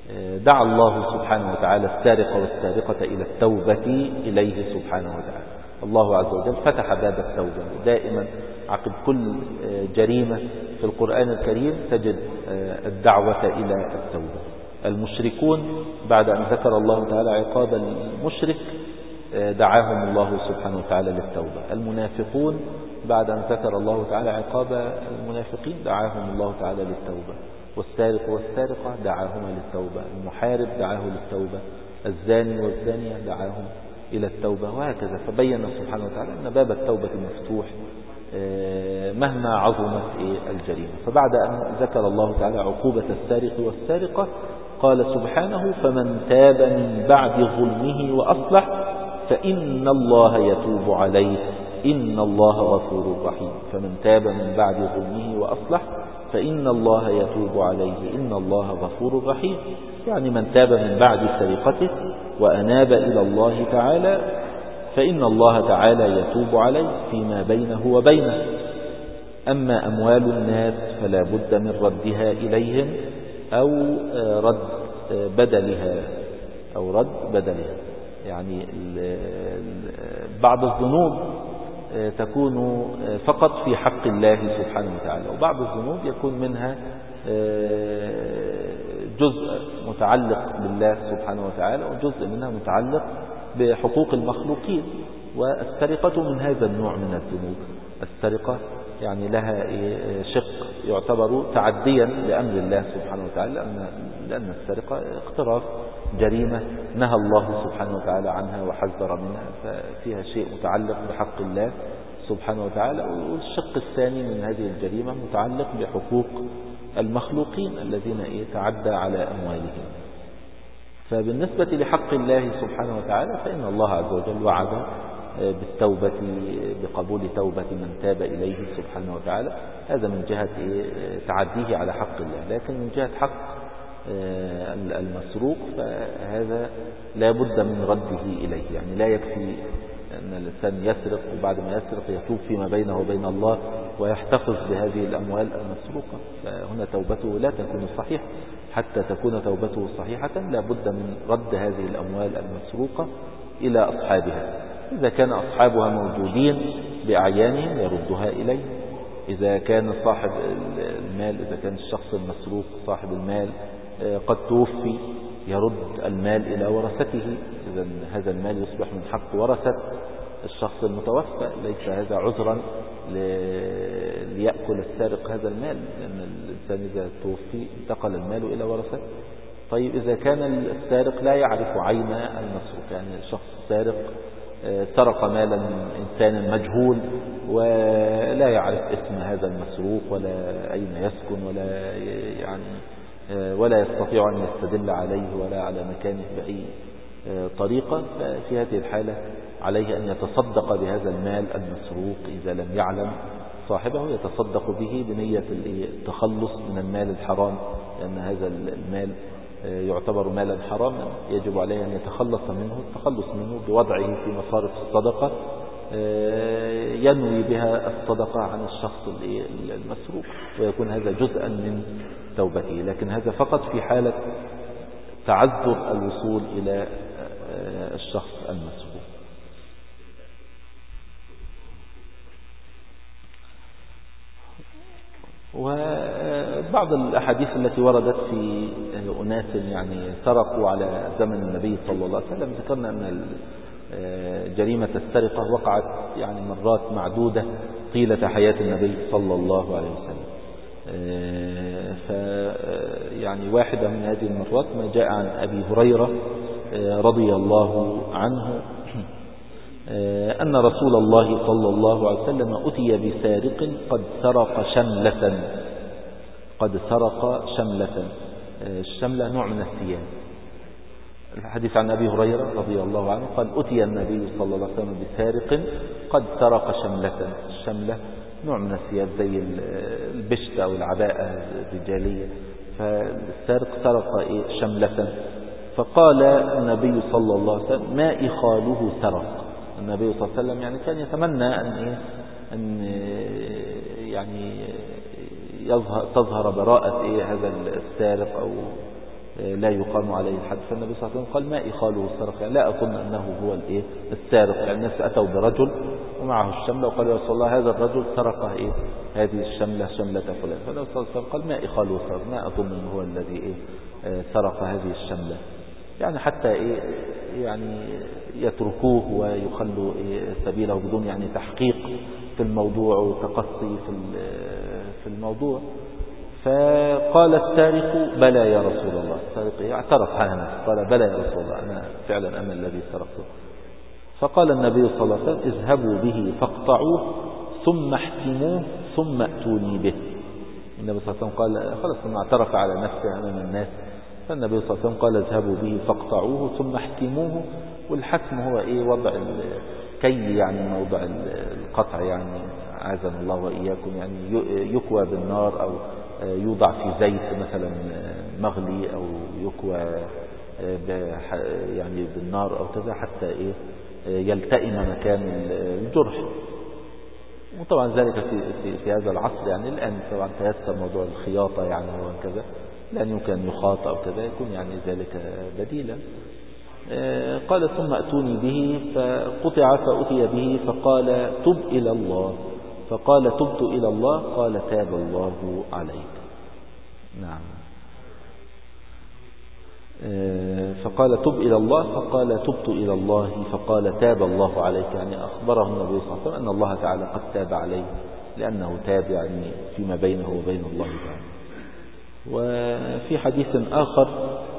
دعا الله سبحانه وتعالى السارق والسارقة إلى التوبة إليه سبحانه وتعالى. الله عز وجل فتح باب التوبة. دائما عقب كل جريمة في القرآن الكريم تجد الدعوة إلى التوبة. المشركون بعد أن ذكر الله تعالى عقاب المشرك دعاهم الله سبحانه وتعالى للتوبة. المنافقون بعد أن ذكر الله تعالى عقاب المنافقين دعاهم الله تعالى للتوبة. والسارق والسارقة دعاهما للتوبة. المحارب دعاه للتوبة. الزاني والزانية دعاهم إلى التوبة، وهكذا. فبين سبحانه وتعالى أن باب التوبة مفتوح مهما عظمت الجريمة. فبعد أن ذكر الله تعالى عقوبة السارق والسارقة قال سبحانه: فمن تاب من بعد ظلمه وأصلح فإن الله يتوب عليه إن الله غفور رحيم. فمن تاب من بعد ظلمه وأصلح فإن الله يتوب عليه إن الله غفور رحيم. يعني من تاب من بعد سرقته وأناب إلى الله تعالى فإن الله تعالى يتوب عليه فيما بينه وبينه. أما أموال الناس فلا بد من ردها إليهم أو رد بدلها أو رد بدلها. يعني بعض الذنوب تكون فقط في حق الله سبحانه وتعالى، وبعض الذنوب يكون منها جزء متعلق بالله سبحانه وتعالى وجزء منها متعلق بحقوق المخلوقين. والسرقة من هذا النوع من الذنوب. السرقة يعني لها شق يعتبر تعديا لأمر الله سبحانه وتعالى، لأن, لأن السرقة اقتراف جريمة نهى الله سبحانه وتعالى عنها وحذر منها، ففيها شيء متعلق بحق الله سبحانه وتعالى. والشق الثاني من هذه الجريمة متعلق بحقوق المخلوقين الذين يتعدى على أموالهم. فبالنسبة لحق الله سبحانه وتعالى فإن الله عز وجل وعد بالتوبة بقبول توبة من تاب إليه سبحانه وتعالى. هذا من جهة تعديه على حق الله. لكن من جهة حق المسروق فهذا لا بد من رده إليه. يعني لا يكفي أن الإنسان يسرق وبعد ما يسرق يتوب فيما بينه وبين الله ويحتفظ بهذه الأموال المسروقة، فهنا توبته لا تكون صحيحة. حتى تكون توبته صحيحة لا بد من رد هذه الأموال المسروقة إلى أصحابها. إذا كان أصحابها موجودين بأعيانهم يردها إليه. إذا كان صاحب المال، إذا كان الشخص المسروق صاحب المال قد توفي يرد المال إلى ورثته. إذا هذا المال يصبح من حق ورثة الشخص المتوفى. ليس هذا عذرا ليأكل السارق هذا المال، لأن الإنسان إذا توفي انتقل المال إلى ورثته. طيب إذا كان السارق لا يعرف عين المسروق، يعني شخص سارق سرق مالا من إنسان مجهول ولا يعرف اسم هذا المسروق ولا أين يسكن ولا يعني ولا يستطيع أن يستدل عليه ولا على مكانه بأي طريقة، ففي هذه الحالة عليه أن يتصدق بهذا المال المسروق. إذا لم يعلم صاحبه يتصدق به بنية التخلص من المال الحرام، لأن هذا المال يعتبر مالا حراما يجب عليه أن يتخلص منه التخلص منه بوضعه في مصارف الصدقة ينوي بها الصدقة عن الشخص المسروق، ويكون هذا جزءا من توبته. لكن هذا فقط في حالة تعذر الوصول إلى الشخص المسروق. وبعض الأحاديث التي وردت في أناس يعني سرقوا على زمن النبي صلى الله عليه وسلم، ذكرنا أن جريمة السرقة وقعت يعني مرات معدودة طيلة حياة النبي صلى الله عليه وسلم. فيعني واحدة من هذه المرات ما جاء عن أبي هريرة رضي الله عنه أن رسول الله صلى الله عليه وسلم أتي بسارق قد سرق شملة قد سرق شملة. الشملة نوع من الثياب. الحديث عن أبي هريرة رضي الله عنه قال أتي النبي صلى الله عليه وسلم بسارق قد سرق شملة. الشملة نوع من الثياب زي البشت أو العباءة الرجالية. فالسارق سرق شملة، فقال النبي صلى الله عليه وسلم ما إخاله سرق. النبي صلى الله عليه وسلم يعني كان يتمنى أن أن يعني يظهر تظهر براءة إيه هذا السارق أو لا يقام عليه الحد. فالنبي صلى الله عليه وسلم قال ما إخاله السرق، يعني لا أظن أنه هو الإيه السارق. يعني الناس أتوا برجل ومعه الشملة وقال يا رسول الله هذا الرجل سرق إيه هذه الشملة شملة فلان. فالنبي صلى الله عليه وسلم قال ما إخاله السرق، ما أظن أنه هو الذي إيه سرق هذه الشملة، يعني حتى إيه يعني يتركوه ويخلوا إيه سبيله بدون يعني تحقيق في الموضوع وتقصي في في الموضوع. فقال السارق بلى يا رسول الله، السارق اعترف على نفسه قال بلى يا رسول الله أنا فعلا أنا الذي سرقته. فقال النبي صلى الله عليه وسلم اذهبوا به فاقطعوه ثم احتموه ثم ائتوني به. النبي صلى الله عليه وسلم قال خلاص ثم اعترف على نفسه أمام الناس. فالنبي صلى الله عليه وسلم قال اذهبوا به فاقطعوه ثم احتموه. والحتم هو إيه وضع كي يعني موضع القطع، يعني عاذنا الله وإياكم، يعني يكوى بالنار أو يوضع في زيت مثلا مغلي أو يكوى يعني بالنار أو كذا حتى إيه يلتئم مكان الجرح. وطبعا ذلك في, في, في هذا العصر يعني الآن طبعا تيسر موضوع الخياطة يعني وكذا، لأن يمكن أن يخاط أو كذا يكون يعني ذلك بديلا. قال ثم أتوني به فقطع فأتي به فقال تب إلى الله، فقال تبت إلى الله، قال تاب الله عليك. نعم. فقال تب إلى الله، فقال تبت إلى الله، فقال تاب الله عليك، يعني أخبره النبي صلى الله عليه وسلم أن الله تعالى قد تاب عليه لأنه تاب يعني فيما بينه وبين الله تعالى. وفي حديث آخر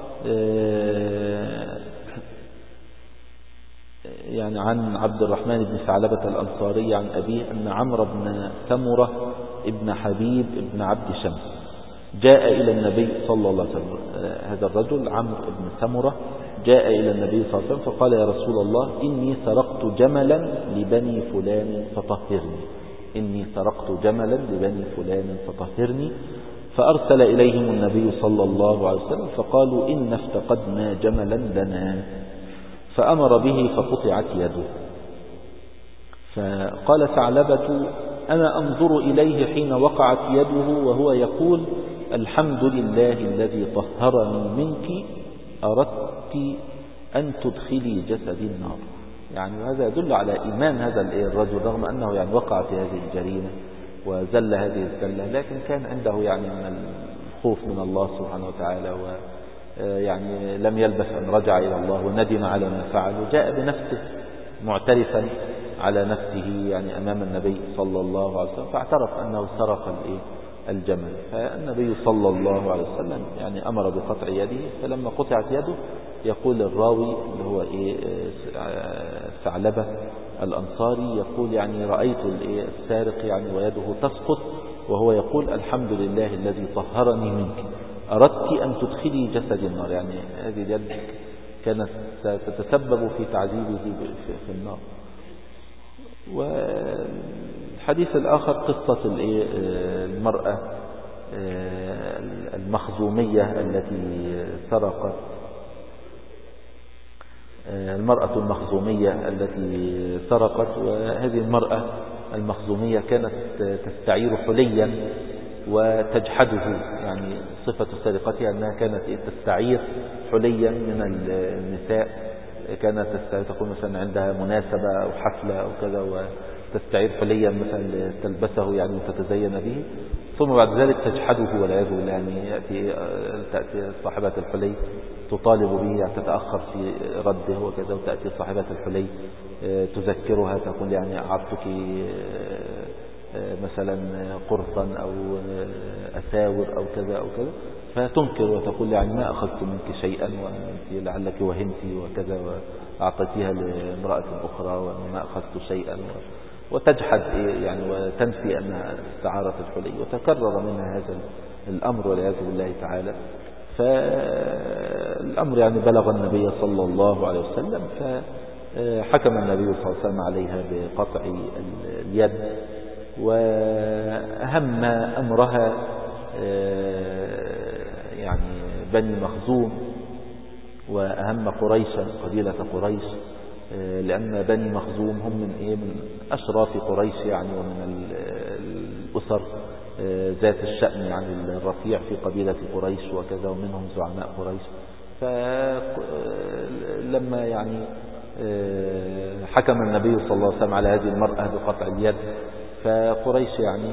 يعني عن عبد الرحمن بن ثعلبة الأنصاري عن أبيه أن عمرو بن سمرة ابن حبيب ابن عبد شمس جاء إلى النبي صلى الله عليه وسلم. هذا الرجل عمرو بن سمرة جاء إلى النبي صلى الله عليه وسلم فقال يا رسول الله إني سرقت جملا لبني فلان فطهرني، إني سرقت جملا لبني فلان فطهرني. فأرسل إليهم النبي صلى الله عليه وسلم فقالوا إن افتقدنا جملا لنا، فأمر به فقطعت يده. فقال ثعلبة أنا أنظر إليه حين وقعت يده وهو يقول الحمد لله الذي طهرني منك، أردت أن تدخلي جسدي النار. يعني هذا يدل على إيمان هذا الرجل رغم أنه يعني وقع في هذه الجريمة وزل هذه الزلة، لكن كان عنده يعني من الخوف من الله سبحانه وتعالى، ويعني لم يلبث أن رجع إلى الله وندم على ما فعل وجاء بنفسه معترفا على نفسه يعني أمام النبي صلى الله عليه وسلم، فاعترف أنه سرق الجمل. فالنبي صلى الله عليه وسلم يعني أمر بقطع يده. فلما قطعت يده يقول الراوي اللي هو إيه ثعلبة الأنصاري يقول يعني رأيت السارق يعني ويده تسقط وهو يقول الحمد لله الذي طهرني منك، أردت أن تدخلي جسد النار، يعني هذه اليد كانت ستتسبب في تعذيبه في النار. والحديث الآخر قصة المرأة المخزومية التي سرقت، المرأة المخزومية التي سرقت. وهذه المرأة المخزومية كانت تستعير حليا وتجحده، يعني صفة سرقتها أنها كانت تستعير حليا من النساء، كانت تقول مثلا عندها مناسبة أو حفلة أو كذا وتستعير حليا مثلا تلبسه يعني وتتزين به، ثم بعد ذلك تجحده والعياذ بالله، يعني يأتي تأتي صاحبة الحلي تطالب به يعني تتأخر في رده وكذا، وتأتي صاحبة الحلي تذكرها تقول يعني أعطتك مثلا قرصا أو أساور أو كذا أو كذا، فتنكر وتقول يعني ما أخذت منك شيئا وأنت لعلك وهمتي وكذا وأعطيتها لامرأة أخرى وما أخذت شيئا، وتجحد يعني وتنفي أنها استعارت الحلي، وتكرر منها هذا الأمر والعياذ بالله تعالى. فالأمر يعني بلغ النبي صلى الله عليه وسلم، فحكم النبي صلى الله عليه وسلم عليها بقطع اليد. وأهم أمرها يعني بني مخزوم وأهم قريشا قبيلة قريش، لأن بني مخزوم هم من إيه من أشراف قريش يعني ومن الأسر ذات الشأن يعني الرفيع في قبيلة قريش وكذا، ومنهم زعماء قريش. فلما يعني حكم النبي صلى الله عليه وسلم على هذه المرأة بقطع اليد، فقريش يعني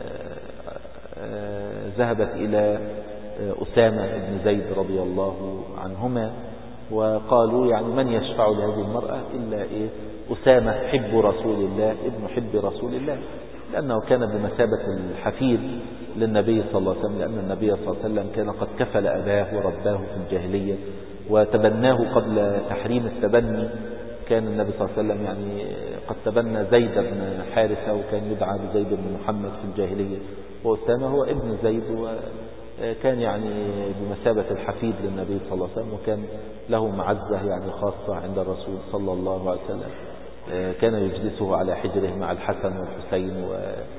ذهبت إلى أسامة بن زيد رضي الله عنهما وقالوا يعني من يشفع لهذه المرأة إلا إيه أسامة حب رسول الله ابن حب رسول الله، لأنه كان بمثابة الحفيد للنبي صلى الله عليه وسلم، لأن النبي صلى الله عليه وسلم كان قد كفل أباه ورباه في الجاهلية وتبناه قبل تحريم التبني. كان النبي صلى الله عليه وسلم يعني قد تبنى زيد بن حارثة، وكان يدعى بزيد بن محمد في الجاهلية، وأسامة هو ابن زيد، وكان يعني بمثابة الحفيد للنبي صلى الله عليه وسلم، وكان له معزة يعني خاصة عند الرسول صلى الله عليه وسلم. كان يجلسه على حجره مع الحسن والحسين و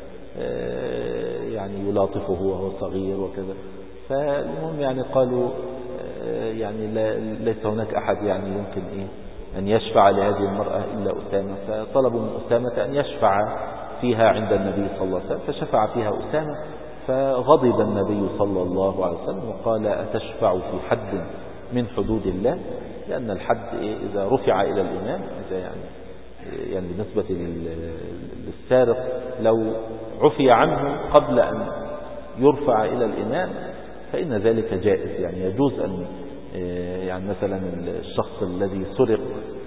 يعني يلاطفه وهو صغير وكذا. فالمهم يعني قالوا يعني ليس هناك أحد يعني يمكن إيه أن يشفع لهذه المرأة إلا أسامة، فطلبوا من أسامة أن يشفع فيها عند النبي صلى الله عليه وسلم، فشفع فيها أسامة. فغضب النبي صلى الله عليه وسلم وقال أتشفع في حد من حدود الله؟ لأن الحد إيه إذا رفع إلى الإمام، إذا يعني يعني بالنسبة للسارق لو عفي عنه قبل أن يرفع إلى الإمام فإن ذلك جائز، يعني يجوز أن يعني مثلا الشخص الذي سرق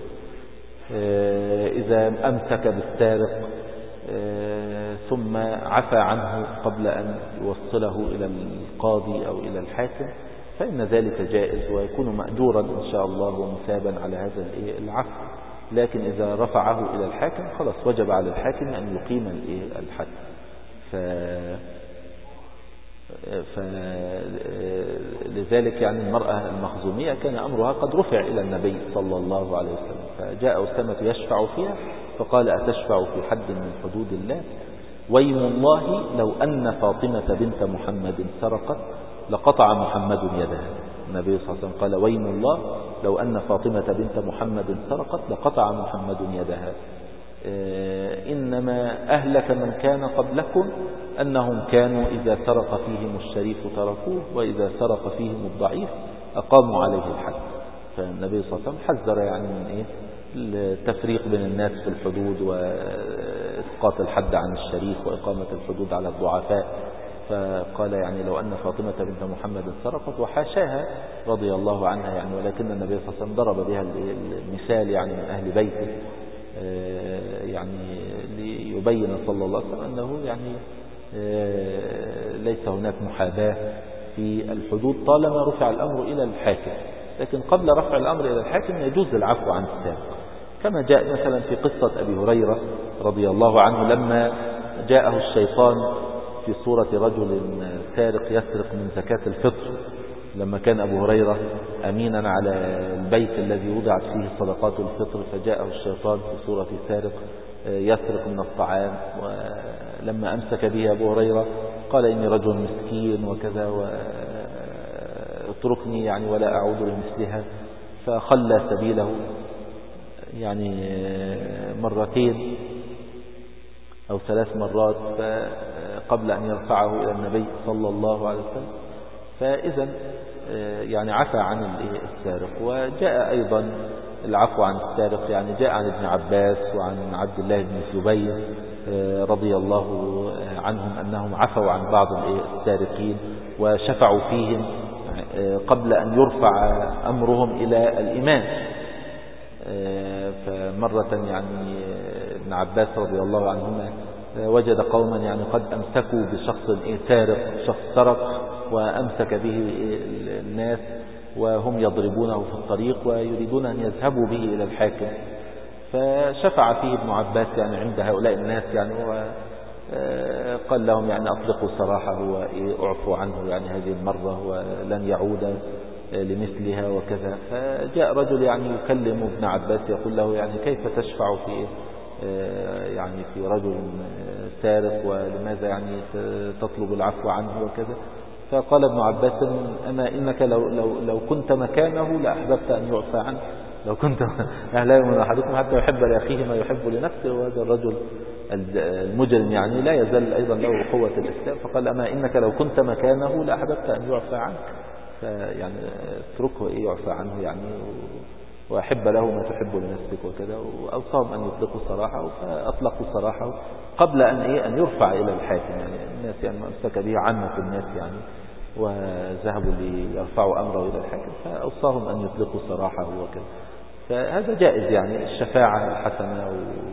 إذا أمسك بالسارق ثم عفى عنه قبل أن يوصله إلى القاضي أو إلى الحاكم فإن ذلك جائز ويكون مأجورا إن شاء الله ومثابا على هذا العفو. لكن إذا رفعه إلى الحاكم خلاص وجب على الحاكم أن يقيم الحد. ف فلذلك يعني المرأة المخزومية كان أمرها قد رفع إلى النبي صلى الله عليه وسلم، فجاء أسامة يشفع فيها فقال أتشفع في حد من حدود الله؟ ويم الله لو أن فاطمة بنت محمد سرقت لقطع محمد يدها. النبي صلى الله عليه وسلم قال ويم الله لو أن فاطمة بنت محمد سرقت لقطع محمد يدها. إنما أهلك من كان قبلكم أنهم كانوا إذا سرق فيهم الشريف تركوه وإذا سرق فيهم الضعيف أقاموا عليه الحد. فالنبي صلى الله عليه وسلم حذر يعني من إيه التفريق بين الناس في الحدود وإسقاط الحد عن الشريف وإقامة الحدود على الضعفاء. فقال يعني لو أن فاطمة بنت محمد سرقت، وحاشاها رضي الله عنها يعني، ولكن النبي صلى الله عليه وسلم ضرب بها المثال يعني من أهل بيته يعني ليبين صلى الله عليه وسلم أنه يعني ليس هناك محاباة في الحدود طالما رفع الأمر إلى الحاكم. لكن قبل رفع الأمر إلى الحاكم يجوز العفو عن السارق، كما جاء مثلا في قصة أبي هريرة رضي الله عنه لما جاءه الشيطان في صورة رجل سارق يسرق من زكاة الفطر، لما كان أبو هريرة أمينا على البيت الذي وضعت فيه صدقات الفطر، فجاءه الشيطان في صورة سارق يسرق من الطعام، ولما أمسك به أبو هريرة قال إني رجل مسكين وكذا واتركني يعني ولا أعود لمثلها، فخلى سبيله يعني مرتين أو ثلاث مرات قبل أن يرفعه إلى النبي صلى الله عليه وسلم. فإذا يعني عفى عن السارق. وجاء أيضا العفو عن السارق يعني جاء عن ابن عباس وعن عبد الله بن الزبير رضي الله عنهم أنهم عفوا عن بعض السارقين وشفعوا فيهم قبل أن يرفع أمرهم إلى الإمام. فمرة يعني ابن عباس رضي الله عنهما وجد قوما يعني قد أمسكوا بشخص سارق، شخص سرق وأمسك به الناس وهم يضربونه في الطريق ويريدون أن يذهبوا به إلى الحاكم، فشفع فيه ابن عباس يعني عند هؤلاء الناس يعني، وقال لهم يعني أطلقوا سراحه وأعفوا عنه يعني هذه المرة ولن يعود لمثلها وكذا. فجاء رجل يعني يكلم ابن عباس يقول له يعني كيف تشفع في يعني في رجل سارق ولماذا يعني تطلب العفو عنه وكذا؟ فقال ابن عباس أما إنك لو, لو, لو كنت مكانه لأحببت أن يعفى عنه، لو كنت لا يؤمن أحدكم حتى يحب لأخيه ما يحب لنفسه. وهذا الرجل المجرم يعني لا يزال أيضا له قوة الإسلام، فقال أما إنك لو كنت مكانه لأحببت أن يعفى عنك، فيعني اتركه إيه يعفى عنه يعني، وأحب له ما تحب لنفسك وكذا. وأوصاهم أن يطلقوا سراحه، فأطلقوا سراحه قبل أن إيه أن يرفع إلى الحاكم. يعني الناس يعني أمسك به عامة الناس يعني، وذهبوا ليرفعوا أمره إلى الحاكم، فأوصاهم أن يطلقوا سراحه وكذا. فهذا جائز يعني، الشفاعة الحسنة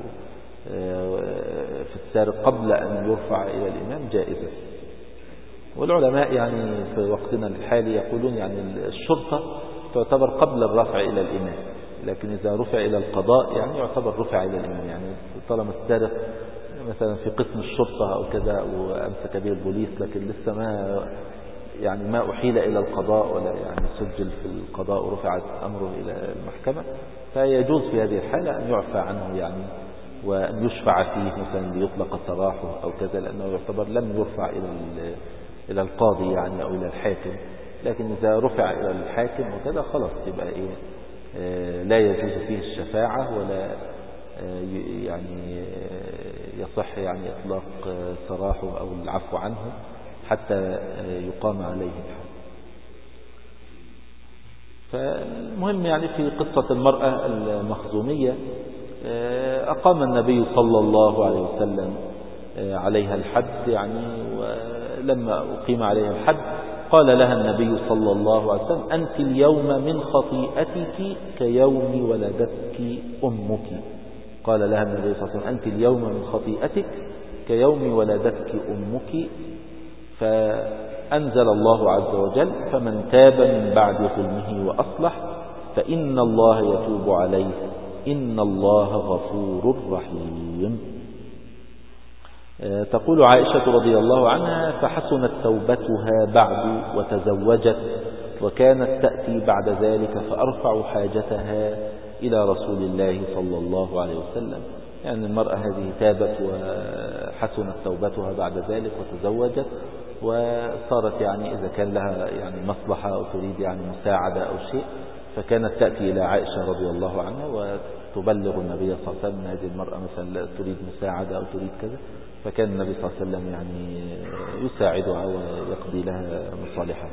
في السارق قبل أن يرفع إلى الإمام جائزة. والعلماء يعني في وقتنا الحالي يقولون يعني الشرطة تعتبر قبل الرفع إلى الإمام، لكن إذا رفع إلى القضاء يعني يعتبر رفع إلى الإمام. يعني طالما السارق مثلا في قسم الشرطة أو كذا أو أمسك به البوليس، لكن لسه ما يعني ما أحيل إلى القضاء ولا يعني سجل في القضاء ورفعت أمره إلى المحكمة، فيجوز في هذه الحالة أن يعفى عنه يعني، وأن يشفع فيه مثلا ليطلق سراحه أو كذا، لأنه يعتبر لم يرفع إلى إلى القاضي يعني أو إلى الحاكم. لكن إذا رفع إلى الحاكم وكذا خلاص يبقى إيه آه لا يجوز فيه الشفاعة ولا آه يعني يصح يعني إطلاق سراحه أو العفو عنه حتى يقام عليه الحد. فالمهم يعني في قصة المرأة المخزومية أقام النبي صلى الله عليه وسلم عليها الحد يعني، ولما أقيم عليها الحد قال لها النبي صلى الله عليه وسلم أنت اليوم من خطيئتك كيوم ولدتك أمك. قال لها النبي صلى الله عليه وسلم أنت اليوم من خطيئتك كيوم ولدتك أمك. فأنزل الله عز وجل فمن تاب من بعد ظلمه وأصلح فإن الله يتوب عليه إن الله غفور رحيم. تقول عائشة رضي الله عنها فحسنت توبتها بعد وتزوجت، وكانت تأتي بعد ذلك فأرفع حاجتها إلى رسول الله صلى الله عليه وسلم. يعني المرأة هذه تابت وحسنت توبتها بعد ذلك وتزوجت، وصارت يعني إذا كان لها يعني مصلحة أو تريد يعني مساعدة أو شيء، فكانت تأتي إلى عائشة رضي الله عنها وتبلغ النبي صلى الله عليه وسلم هذه المرأة مثلا تريد مساعدة أو تريد كذا، فكان النبي صلى الله عليه وسلم يعني يساعدها ويقضي لها مصالحها.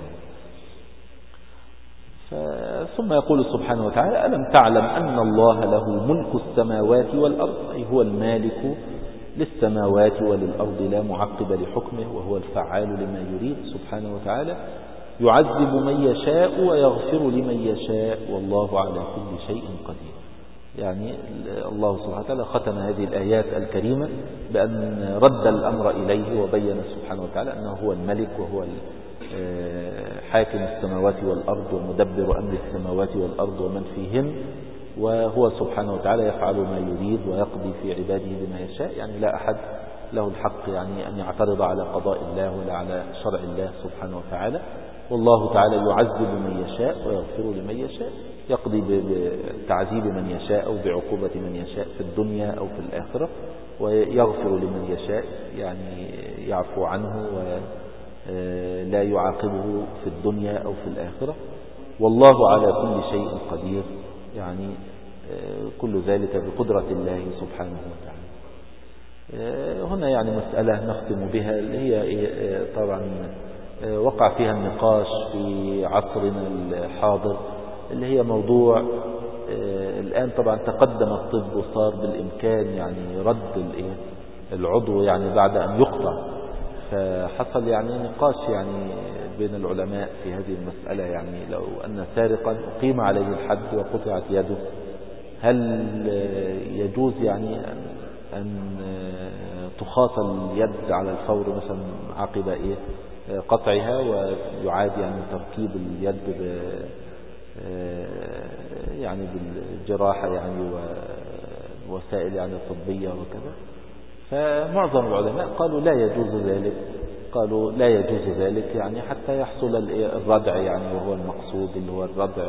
ثم يقول سبحانه وتعالى ألم تعلم أن الله له ملك السماوات والأرض، أي هو المالك للسماوات وللأرض لا معقب لحكمه وهو الفعال لما يريد سبحانه وتعالى، يعذب من يشاء ويغفر لمن يشاء والله على كل شيء قدير. يعني الله سبحانه وتعالى ختم هذه الآيات الكريمة بأن رد الأمر إليه وبين سبحانه وتعالى أنه هو الملك وهو حاكم السماوات والأرض ومدبر أمر السماوات والأرض ومن فيهن، وهو سبحانه وتعالى يفعل ما يريد ويقضي في عباده بما يشاء. يعني لا أحد له الحق يعني أن يعترض على قضاء الله ولا على شرع الله سبحانه وتعالى. والله تعالى يعذب من يشاء ويغفر لمن يشاء، يقضي بتعذيب من يشاء أو بعقوبة من يشاء في الدنيا أو في الآخرة، ويغفر لمن يشاء يعني يعفو عنه ولا يعاقبه في الدنيا أو في الآخرة. والله على كل شيء قدير، يعني كل ذلك بقدرة الله سبحانه وتعالى. هنا يعني مسألة نختم بها اللي هي طبعا وقع فيها النقاش في عصرنا الحاضر، اللي هي موضوع الآن طبعا تقدم الطب وصار بالإمكان يعني رد العضو يعني بعد أن يقطع، فحصل يعني نقاش يعني بين العلماء في هذه المسألة. يعني لو أن سارقا أقيم عليه الحد وقطعت يده، هل يجوز يعني أن تخاص اليد على الفور مثلا عقب إيه قطعها، ويعاد يعني تركيب اليد ب يعني بالجراحة يعني ووسائل يعني طبية وكذا؟ فمعظم العلماء قالوا لا يجوز ذلك، قالوا لا يجوز ذلك يعني حتى يحصل الردع يعني، وهو المقصود اللي هو الردع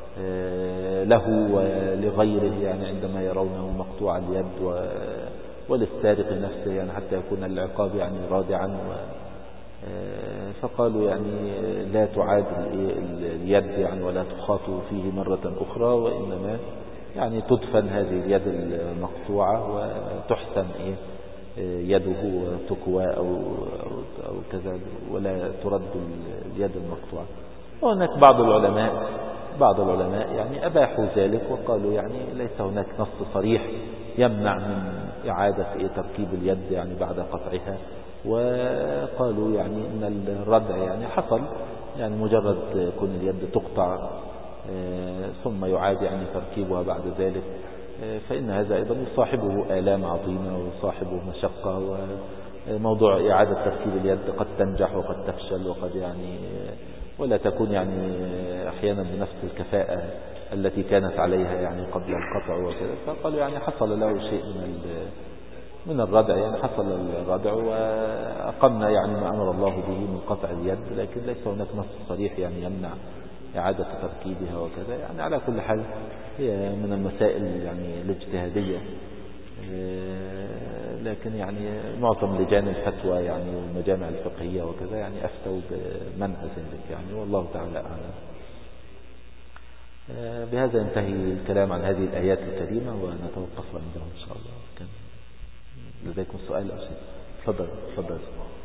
له ولغيره يعني عندما يرونه مقطوع اليد، وللسارق نفسه يعني حتى يكون العقاب يعني رادعا فقالوا يعني لا تعاد اليد يعني ولا تخاط فيه مرة أخرى، وإنما يعني تدفن هذه اليد المقطوعة وتحسن يده وتكوى أو, أو كذا، ولا ترد اليد المقطوعة. وهناك بعض العلماء بعض العلماء يعني أباحوا ذلك وقالوا يعني ليس هناك نص صريح يمنع من إعادة تركيب اليد يعني بعد قطعها، وقالوا يعني إن الردع يعني حصل، يعني مجرد كون اليد تقطع ثم يعاد يعني تركيبها بعد ذلك، فإن هذا أيضا يصاحبه آلام عظيمة ويصاحبه مشقة، وموضوع إعادة تركيب اليد قد تنجح وقد تفشل وقد يعني ولا تكون يعني أحيانا بنفس الكفاءة التي كانت عليها يعني قبل القطع وكذا. فقالوا يعني حصل له شيء من من الردع، يعني حصل الردع وأقمنا يعني ما أمر الله به من قطع اليد، لكن ليس هناك نص صريح يعني يمنع إعادة تركيبها وكذا. يعني على كل حال هي من المسائل يعني الاجتهادية، لكن يعني معظم لجان الفتوى يعني والمجامع الفقهية وكذا يعني أفتوا بمنع ذلك يعني، والله تعالى أعلم. بهذا ينتهي الكلام عن هذه الآيات الكريمة ونتوقف عندها إن شاء الله. كان لديكم سؤال أو شيء؟ تفضل تفضل.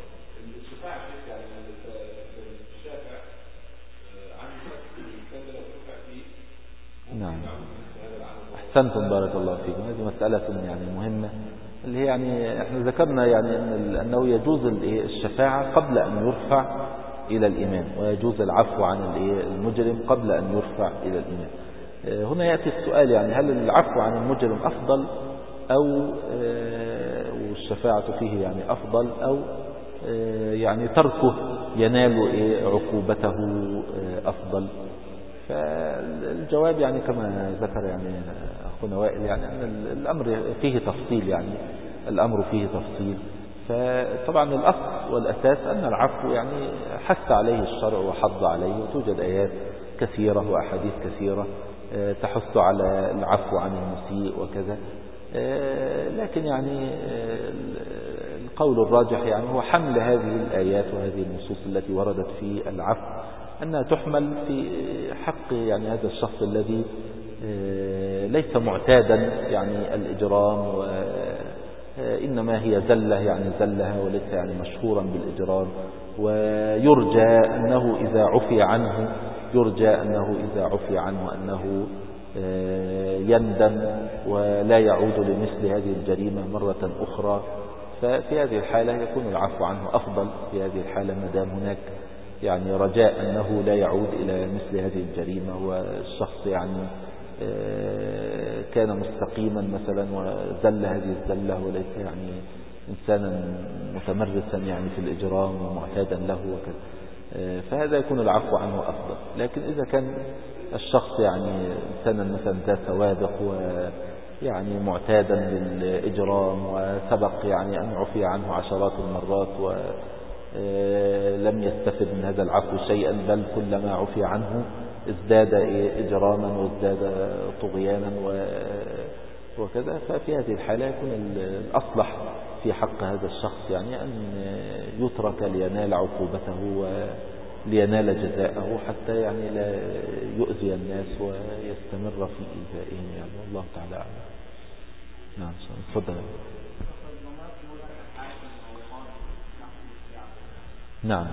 نعم أحسنتم بارك الله فيكم. هذه مسألة يعني مهمة، اللي هي يعني احنا ذكرنا يعني أن أنه يجوز الشفاعة قبل أن يرفع إلى الإمام، ويجوز العفو عن المجرم قبل أن يرفع إلى الإمام. هنا يأتي السؤال يعني هل العفو عن المجرم أفضل أو والشفاعة فيه يعني أفضل، أو يعني تركه ينال عقوبته أفضل؟ فالجواب يعني كما ذكر يعني أخونا وائل يعني أن الأمر فيه تفصيل، يعني الأمر فيه تفصيل. فطبعا الأصل والأساس أن العفو يعني حث عليه الشرع وحض عليه، وتوجد آيات كثيرة وأحاديث كثيرة تحث على العفو عن المسيء وكذا. لكن يعني القول الراجح يعني هو حمل هذه الآيات وهذه النصوص التي وردت في العفو أنها تحمل في حق يعني هذا الشخص الذي ليس معتادا يعني الإجرام، وإنما هي زلة يعني زلها وليس يعني مشهورا بالإجرام، ويرجى أنه إذا عفي عنه يرجى أنه إذا عفي عنه أنه يندم ولا يعود لمثل هذه الجريمة مرة أخرى. ففي هذه الحالة يكون العفو عنه أفضل في هذه الحالة، ما دام هناك يعني رجاء أنه لا يعود إلى مثل هذه الجريمة، والشخص يعني كان مستقيما مثلا وزل هذه الزلة وليس يعني إنسانا متمرسا يعني في الإجرام ومعتادا له وكذا، فهذا يكون العفو عنه أفضل. لكن إذا كان الشخص يعني إنسانا مثلا ذا سوابق ويعني معتادا للإجرام وسبق يعني أن عفي عنه عشرات المرات ولم يستفد من هذا العفو شيئا، بل كلما عفي عنه ازداد إجراما وازداد طغيانا وكذا، ففي هذه الحالة يكون الأصلح في حق هذا الشخص يعني أن يترك لينال عقوبته ولينال جزاءه، حتى يعني لا يؤذي الناس ويستمر في إيذائهم يعني، والله تعالى أعلم. نعم تفضل. نعم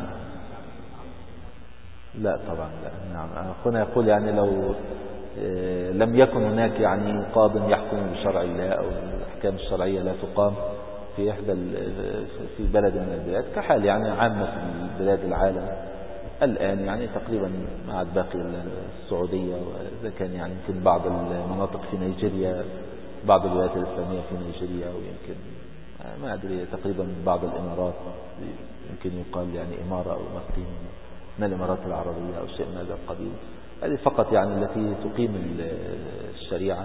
لا طبعا لا. نعم أخونا يقول يعني لو لم يكن هناك يعني قاض يحكم بشرع الله أو الأحكام الشرعية لا تقام في إحدى في بلد من البلاد كحال يعني عامة في بلاد العالم الآن، يعني تقريبا ما عاد باقي السعودية، وإذا كان يعني يمكن بعض المناطق في نيجيريا، بعض الولايات الإسلامية في نيجيريا، ويمكن ما أدري تقريبا بعض الإمارات، يمكن يقال يعني إمارة أو إمارتين من الإمارات العربية أو شيء من هذا القبيل. هذه فقط يعني التي تقيم الشريعة،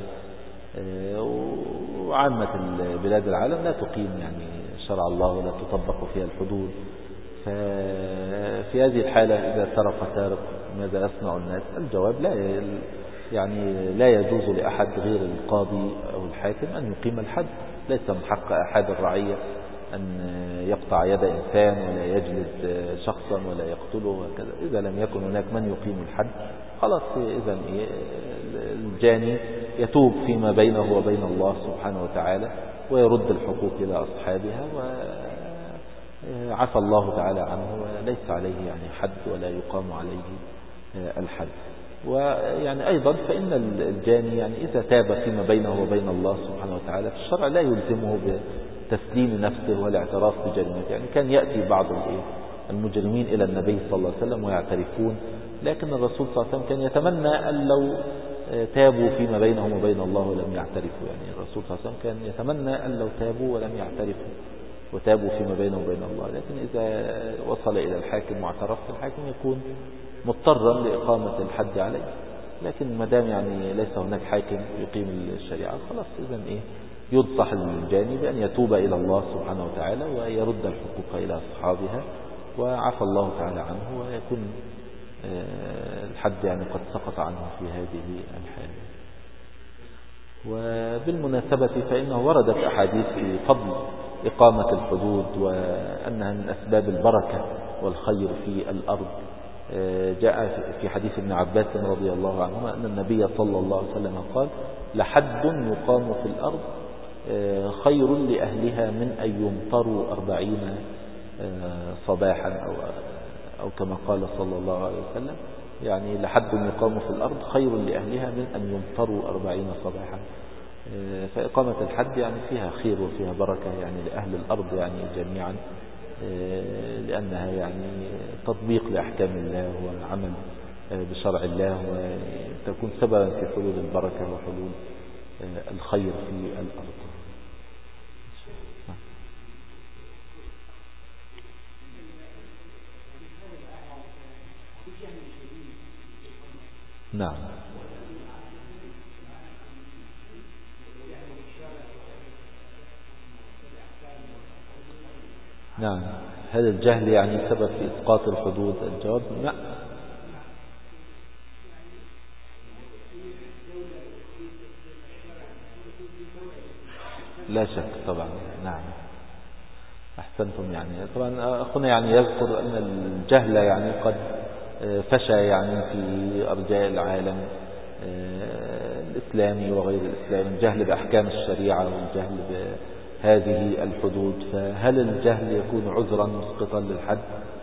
وعامة البلاد العالم لا تقيم يعني شرع الله ولا تطبق فيها الحدود. ففي هذه الحالة إذا سرق سارق ماذا يصنع الناس؟ الجواب لا، يعني لا يجوز لأحد غير القاضي أو الحاكم أن يقيم الحد. ليس من حق أحد الرعية أن يقطع يد إنسان ولا يجلد شخصا ولا يقتله وكذا. إذا لم يكن هناك من يقيم الحد خلاص إذا الجاني يتوب فيما بينه وبين الله سبحانه وتعالى ويرد الحقوق إلى أصحابها وعفى الله تعالى عنه وليس عليه يعني حد ولا يقام عليه الحد. ويعني أيضا فإن الجاني يعني إذا تاب فيما بينه وبين الله سبحانه وتعالى في الشرع لا يلزمه بتسليم نفسه والاعتراف بجريمته. يعني كان يأتي بعض المجرمين إلى النبي صلى الله عليه وسلم ويعترفون، لكن الرسول صلى الله عليه وسلم كان يتمنى أن لو تابوا فيما بينهم وبين الله ولم يعترفوا. يعني الرسول صلى الله عليه وسلم كان يتمنى أن لو تابوا ولم يعترفوا وتابوا فيما بينهم وبين الله. لكن إذا وصل إلى الحاكم واعترف الحاكم يكون مضطرا لإقامة الحد عليه. لكن ما دام يعني ليس هناك حاكم يقيم الشريعة خلاص إذن إيه ينصح الجاني بأن يتوب إلى الله سبحانه وتعالى ويرد الحقوق إلى أصحابها وعفى الله تعالى عنه ويكون الحد يعني قد سقط عنه في هذه الحالة. وبالمناسبة فإنه وردت أحاديث في فضل إقامة الحدود وأنها من أسباب البركة والخير في الأرض. جاء في حديث ابن عباس رضي الله عنهما أن النبي صلى الله عليه وسلم قال: لحد يقام في الأرض خير لأهلها من أن يمطروا أربعين صباحا أو أو كما قال صلى الله عليه وسلم. يعني لحد يقام في الأرض خير لأهلها من أن يمطروا أربعين صباحا. فإقامة الحد يعني فيها خير وفيها بركة يعني لأهل الأرض يعني جميعا، لأنها يعني تطبيق لأحكام الله والعمل بشرع الله وتكون سببا في حلول البركة وحلول الخير في الأرض. نعم نعم. هل الجهل يعني سبب في إسقاط الحدود؟ الجواب لا. لا شك طبعا. نعم أحسنتم. يعني طبعا أخونا يعني يذكر أن الجهل يعني قد فشى يعني في أرجاء العالم الإسلامي وغير الإسلامي، الجهل بأحكام الشريعة والجهل بهذه الحدود. فهل الجهل يكون عذرا مسقطا للحد؟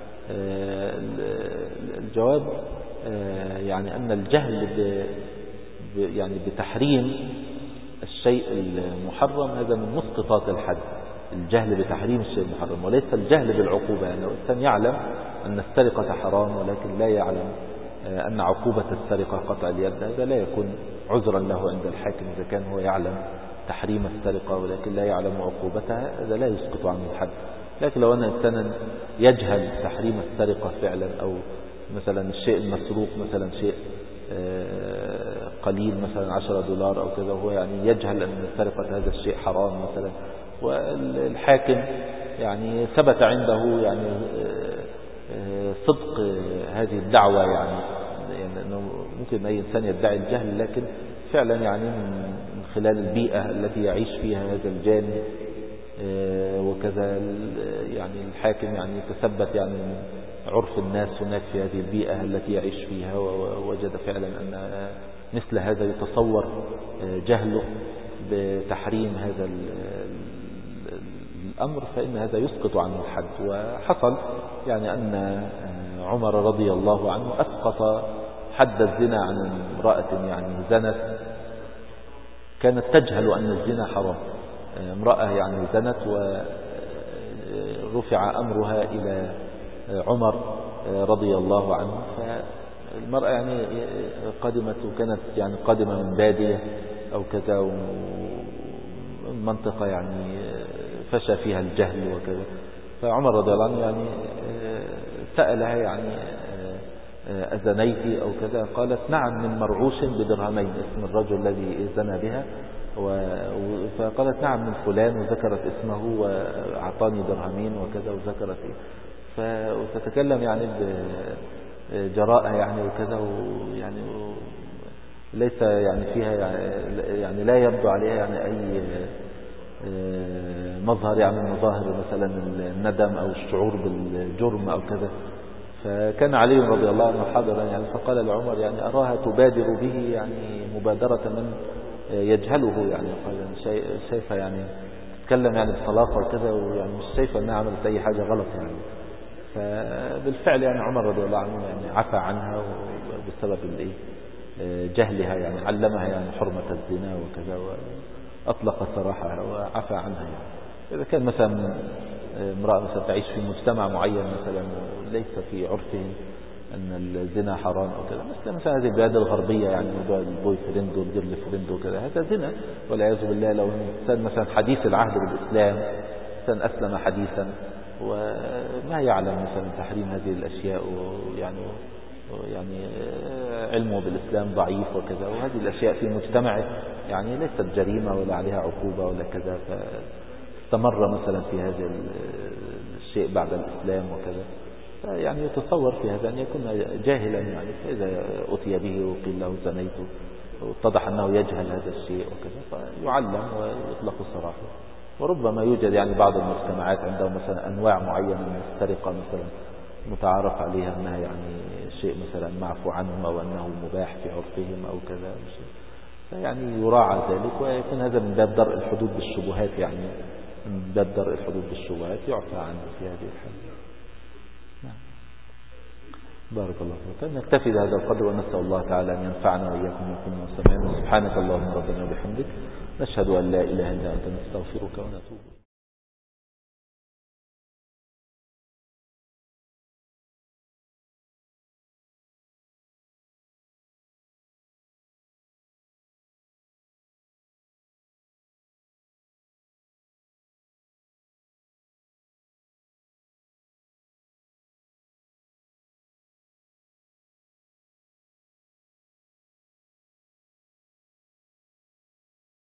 الجواب يعني أن الجهل يعني بتحريم الشيء المحرم هذا من مسقطات الحد. الجهل بتحريم الشيء المحرم وليس الجهل بالعقوبة. يعني الإنسان يعلم أن السرقة حرام ولكن لا يعلم أن عقوبة السرقة قطع اليد، هذا لا يكون عذرا له عند الحاكم. إذا كان هو يعلم تحريم السرقة ولكن لا يعلم عقوبتها هذا لا يسقط عنه الحد. لكن لو أن إنسانا يجهل تحريم السرقة فعلا أو مثلا الشيء المسروق مثلا شيء قليل مثلا عشرة دولار أو كذا وهو يعني يجهل أن السرقة هذا الشيء حرام مثلا، والحاكم يعني ثبت عنده يعني صدق هذه الدعوة يعني, يعني أنه ممكن أي إنسان يدعي الجهل لكن فعلا يعني من خلال البيئة التي يعيش فيها هذا الجاني وكذا يعني الحاكم يعني تثبت يعني عرف الناس هناك في هذه البيئة التي يعيش فيها ووجد فعلا أن مثل هذا يتصور جهله بتحريم هذا الأمر فإن هذا يسقط عنه الحد. وحصل يعني أن عمر رضي الله عنه أسقط حد الزنا عن امرأة يعني زنت كانت تجهل أن الزنا حرام. امرأة يعني زنت ورفع أمرها إلى عمر رضي الله عنه. فالمرأة يعني قدمت وكانت يعني قادمة من بادية أو كذا منطقة يعني فشى فيها الجهل وكذا. فعمر رضي الله عنه يعني سألها يعني أزنيتي أو كذا؟ قالت نعم من مرعوش بدرهمين، اسم الرجل الذي زنى بها. فقالت نعم من فلان وذكرت اسمه وأعطاني درهمين وكذا وذكرت إيه. وتتكلم يعني بجراءة يعني وكذا ويعني ليس يعني فيها يعني لا يبدو عليها يعني أي مظهر يعني مظاهر مثلا الندم أو الشعور بالجرم أو كذا. فكان علي رضي الله عنه حاضرا يعني، فقال لعمر يعني أراها تبادر به يعني مبادرة من يجهله يعني، قال شايفة يعني تتكلم يعني بطلاقة وكذا، ويعني مش شايفة أنها عملت أي حاجة غلط يعني. فبالفعل يعني عمر رضي الله عنه يعني عفى عنها بسبب الايه جهلها يعني، علمها يعني حرمة الزنا وكذا، وأطلق سراحها وعفى عنها يعني. إذا كان مثلا امرأة مثلا تعيش في مجتمع معين مثلا وليس في عرفهم أن الزنا حرام أو كذا، مثل مثلا هذه البلاد الغربية يعني موضوع البوي فريند والجيرل فريند وكذا، هذا زنا والعياذ بالله. لو إنسان مثلا حديث العهد بالإسلام، إنسان أسلم حديثا وما يعلم مثلا تحريم هذه الأشياء، ويعني يعني علمه بالإسلام ضعيف وكذا، وهذه الأشياء في مجتمعه يعني ليست جريمة ولا عليها عقوبة ولا كذا، فاستمر مثلا في هذا الشيء بعد الإسلام وكذا، يعني يتصور في هذا أن يكون جاهلا يعني، فإذا أتي به وقيل له زنيت واتضح أنه يجهل هذا الشيء وكذا فيعلم ويطلق سراحه. وربما يوجد يعني بعض المجتمعات عندهم مثلا أنواع معينة من السرقة مثلا متعارف عليها أنها يعني شيء مثلا معفو عنه أو أنه مباح في عرفهم أو كذا، يعني يراعى ذلك، ويكون هذا من باب درء الحدود بالشبهات يعني، من باب درء الحدود بالشبهات يعفى عنه في هذه الحالة. نعم. بارك الله فيك. نكتفي بهذا القدر، ونسأل الله تعالى أن ينفعنا وإياكم وكنا سمعنا. سبحانك اللهم ربنا وبحمدك، نشهد أن لا إله إلا أنت، نستغفرك ونتوب.